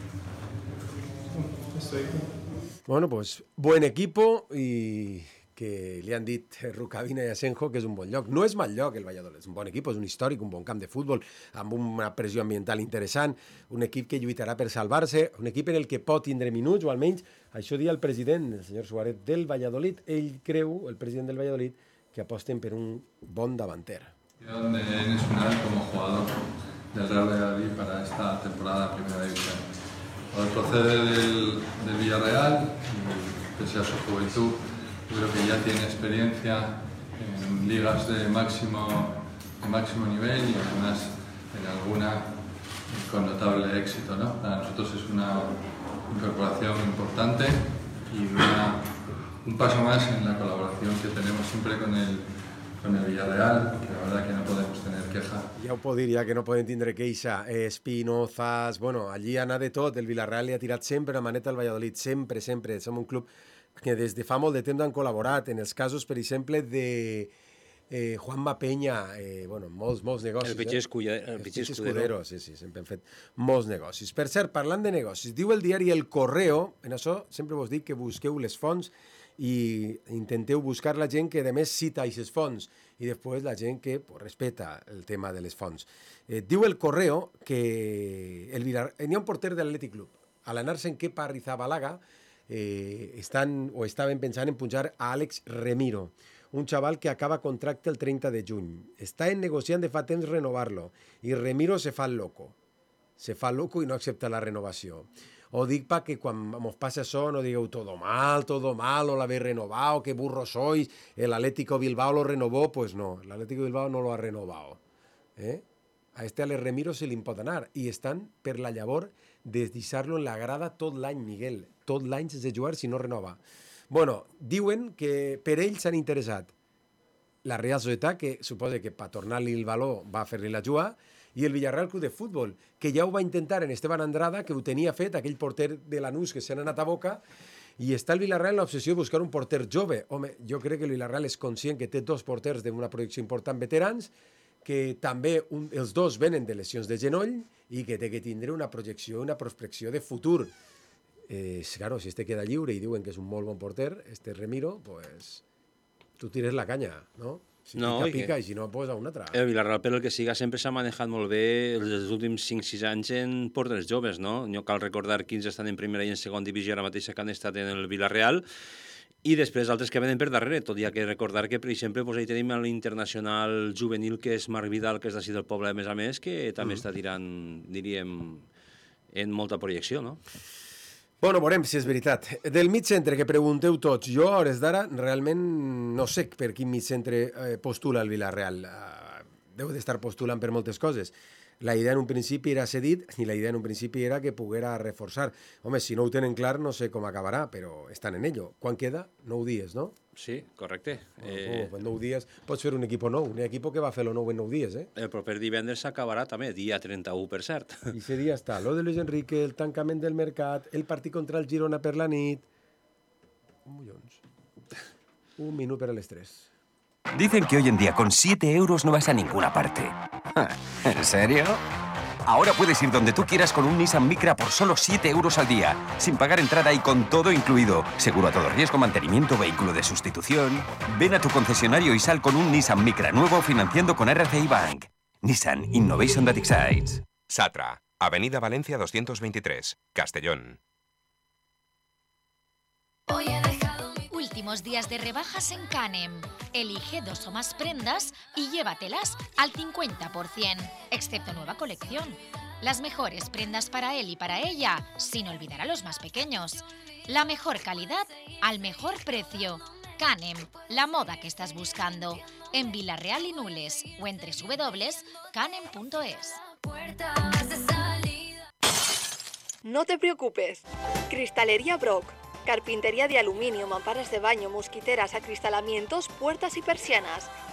Estoy aquí. Bueno, pues buen equipo i que li han dit Rukavina i Asenjo que és un bon lloc. No és mal lloc el Valladolid, és un bon equip, és un històric, un bon camp de futbol, amb una pressió ambiental interessant, un equip que lluitarà per salvar-se, un equip en el que pot tindre minuts, o almenys això dia el president, el senyor Suárez, del Valladolid. Ell creu, el president del Valladolid, que aposten per un bon davanter. De Nesuna como jugador del Real Valladolid para esta temporada de Primera División. Procede del, del Villarreal, pese a su juventud, creo que ya tiene experiencia en ligas de máximo, de máximo nivel y además en alguna con notable éxito, ¿no? Para nosotros es una incorporación importante y una, un paso más en la colaboración que tenemos siempre con el, con el Villarreal, que la verdad que no podemos tener queja. Ja ho puc dir, ja que no poden tindre queixa. Eh, Espinozas, bueno, allí ha anat de tot. El Villarreal li ha tirat sempre una maneta al Valladolid, sempre, sempre. Som un club que des de fa molt de temps han col·laborat. En els casos, per exemple, de eh, Juanma Peña, eh, bueno, molts, molts negocis. El pitxer, eh? el pitxer Escudero. Escudero. Sí, sí, sempre hem fet molts negocis. Per cert, parlant de negocis, diu el diari El Correo, en això sempre vos dic que busqueu les fonts i intenteu buscar la gent que a més cita aquestes fonts i després la gent que pues, respeta el tema de les fonts. Eh, diu El Correo que el Villar... n'hi ha un porter de l'Atlètic Club. A l'anar-se en Kepa Arrizabalaga eh, estan o estaven pensant en punxar a Àlex Remiro, un xaval que acaba contracte el trenta de juny. Està en negociant de fa temps renovar-lo i Remiro se fa el loco. Se fa el loco i no accepta la renovació. O dic pa que quan mos passa això no digueu todo mal, todo mal, o l'habéis renovado, que burro sois, el Atlético Bilbao lo renovó, pues no, el Atlético Bilbao no lo ha renovado. ¿Eh? A este Alex Remiro se li pot anar i estan per la llavor de deixar-lo en la grada tot l'any, Miguel, tot l'any sense jugar si no renova. Bueno, diuen que per ells s'han interessat la Real Societat, que suposa que per tornar-li el valor va fer-li la jugada, i el Villarreal Club de Futbol, que ja ho va intentar en Esteban Andrada, que ho tenia fet, aquell porter de Lanús que s'han anat a Boca, i està el Villarreal en l'obsessió de buscar un porter jove. Home, jo crec que el Villarreal és conscient que té dos porters d'una projecció important veterans, que també un, els dos venen de lesions de genoll i que té que tindre una projecció, una prospecció de futur. Eh, claro, si este queda lliure i diuen que és un molt bon porter, este Remiro, pues tu tires la canya, no? Si no, pica, pica, i si no, pues a una altra. El Villarreal, per el que siga, sempre s'ha manejat molt bé els últims cinc sis anys en porters joves, no? No cal recordar quins estan en primera i en segona divisió ara mateix que han estat en el Villarreal, i després altres que venen per darrere, tot i que recordar que, per exemple, pues, ahí tenim l'internacional juvenil, que és Marc Vidal, que és d'ací del poble, a més a més, que també mm. està tirant, diríem, en molta projecció, no? Bueno, veurem si és veritat. Del mig centre que pregunteu tots, jo a hores d'ara realment no sé per quin mig centre eh, postula el Villarreal. Uh, deu d'estar postulant per moltes coses. La idea en un principi era cedit i la idea en un principi era que poguera reforçar. Home, si no ho tenen clar no sé com acabarà, però estan en ello. Quan queda? Nou dies, no? Sí, correcte. Oh, eh... oh, nou dies pots fer un equip nou, un equip que va fer-lo nou en nou dies, eh? El proper divendres s'acabarà també, dia trenta-u, per cert. I ese dia està lo de Luis Enrique, el tancament del mercat, el partit contra el Girona per la nit... Un milions. Un minut per a les tres. Dicen que hoy en día con siete euros no vas a ninguna parte. ¿En serio? Ahora puedes ir donde tú quieras con un Nissan Micra por solo siete euros al día, sin pagar entrada y con todo incluido. Seguro a todo riesgo, mantenimiento, vehículo de sustitución. Ven a tu concesionario y sal con un Nissan Micra nuevo financiando con R C I Bank. Nissan Innovation that excites. Satra, Avenida Valencia doscientos veintitrés, Castellón. Último últimos días de rebajas en Canem. Elige dos o más prendas y llévatelas al cincuenta por ciento, excepto nueva colección. Las mejores prendas para él y para ella, sin olvidar a los más pequeños. La mejor calidad al mejor precio. Canem, la moda que estás buscando. En Villarreal y Nules o en doble u doble u doble u punto canem punto es. No te preocupes. Cristalería Brock. Carpintería de aluminio, mamparas de baño, mosquiteras, acristalamientos, puertas y persianas.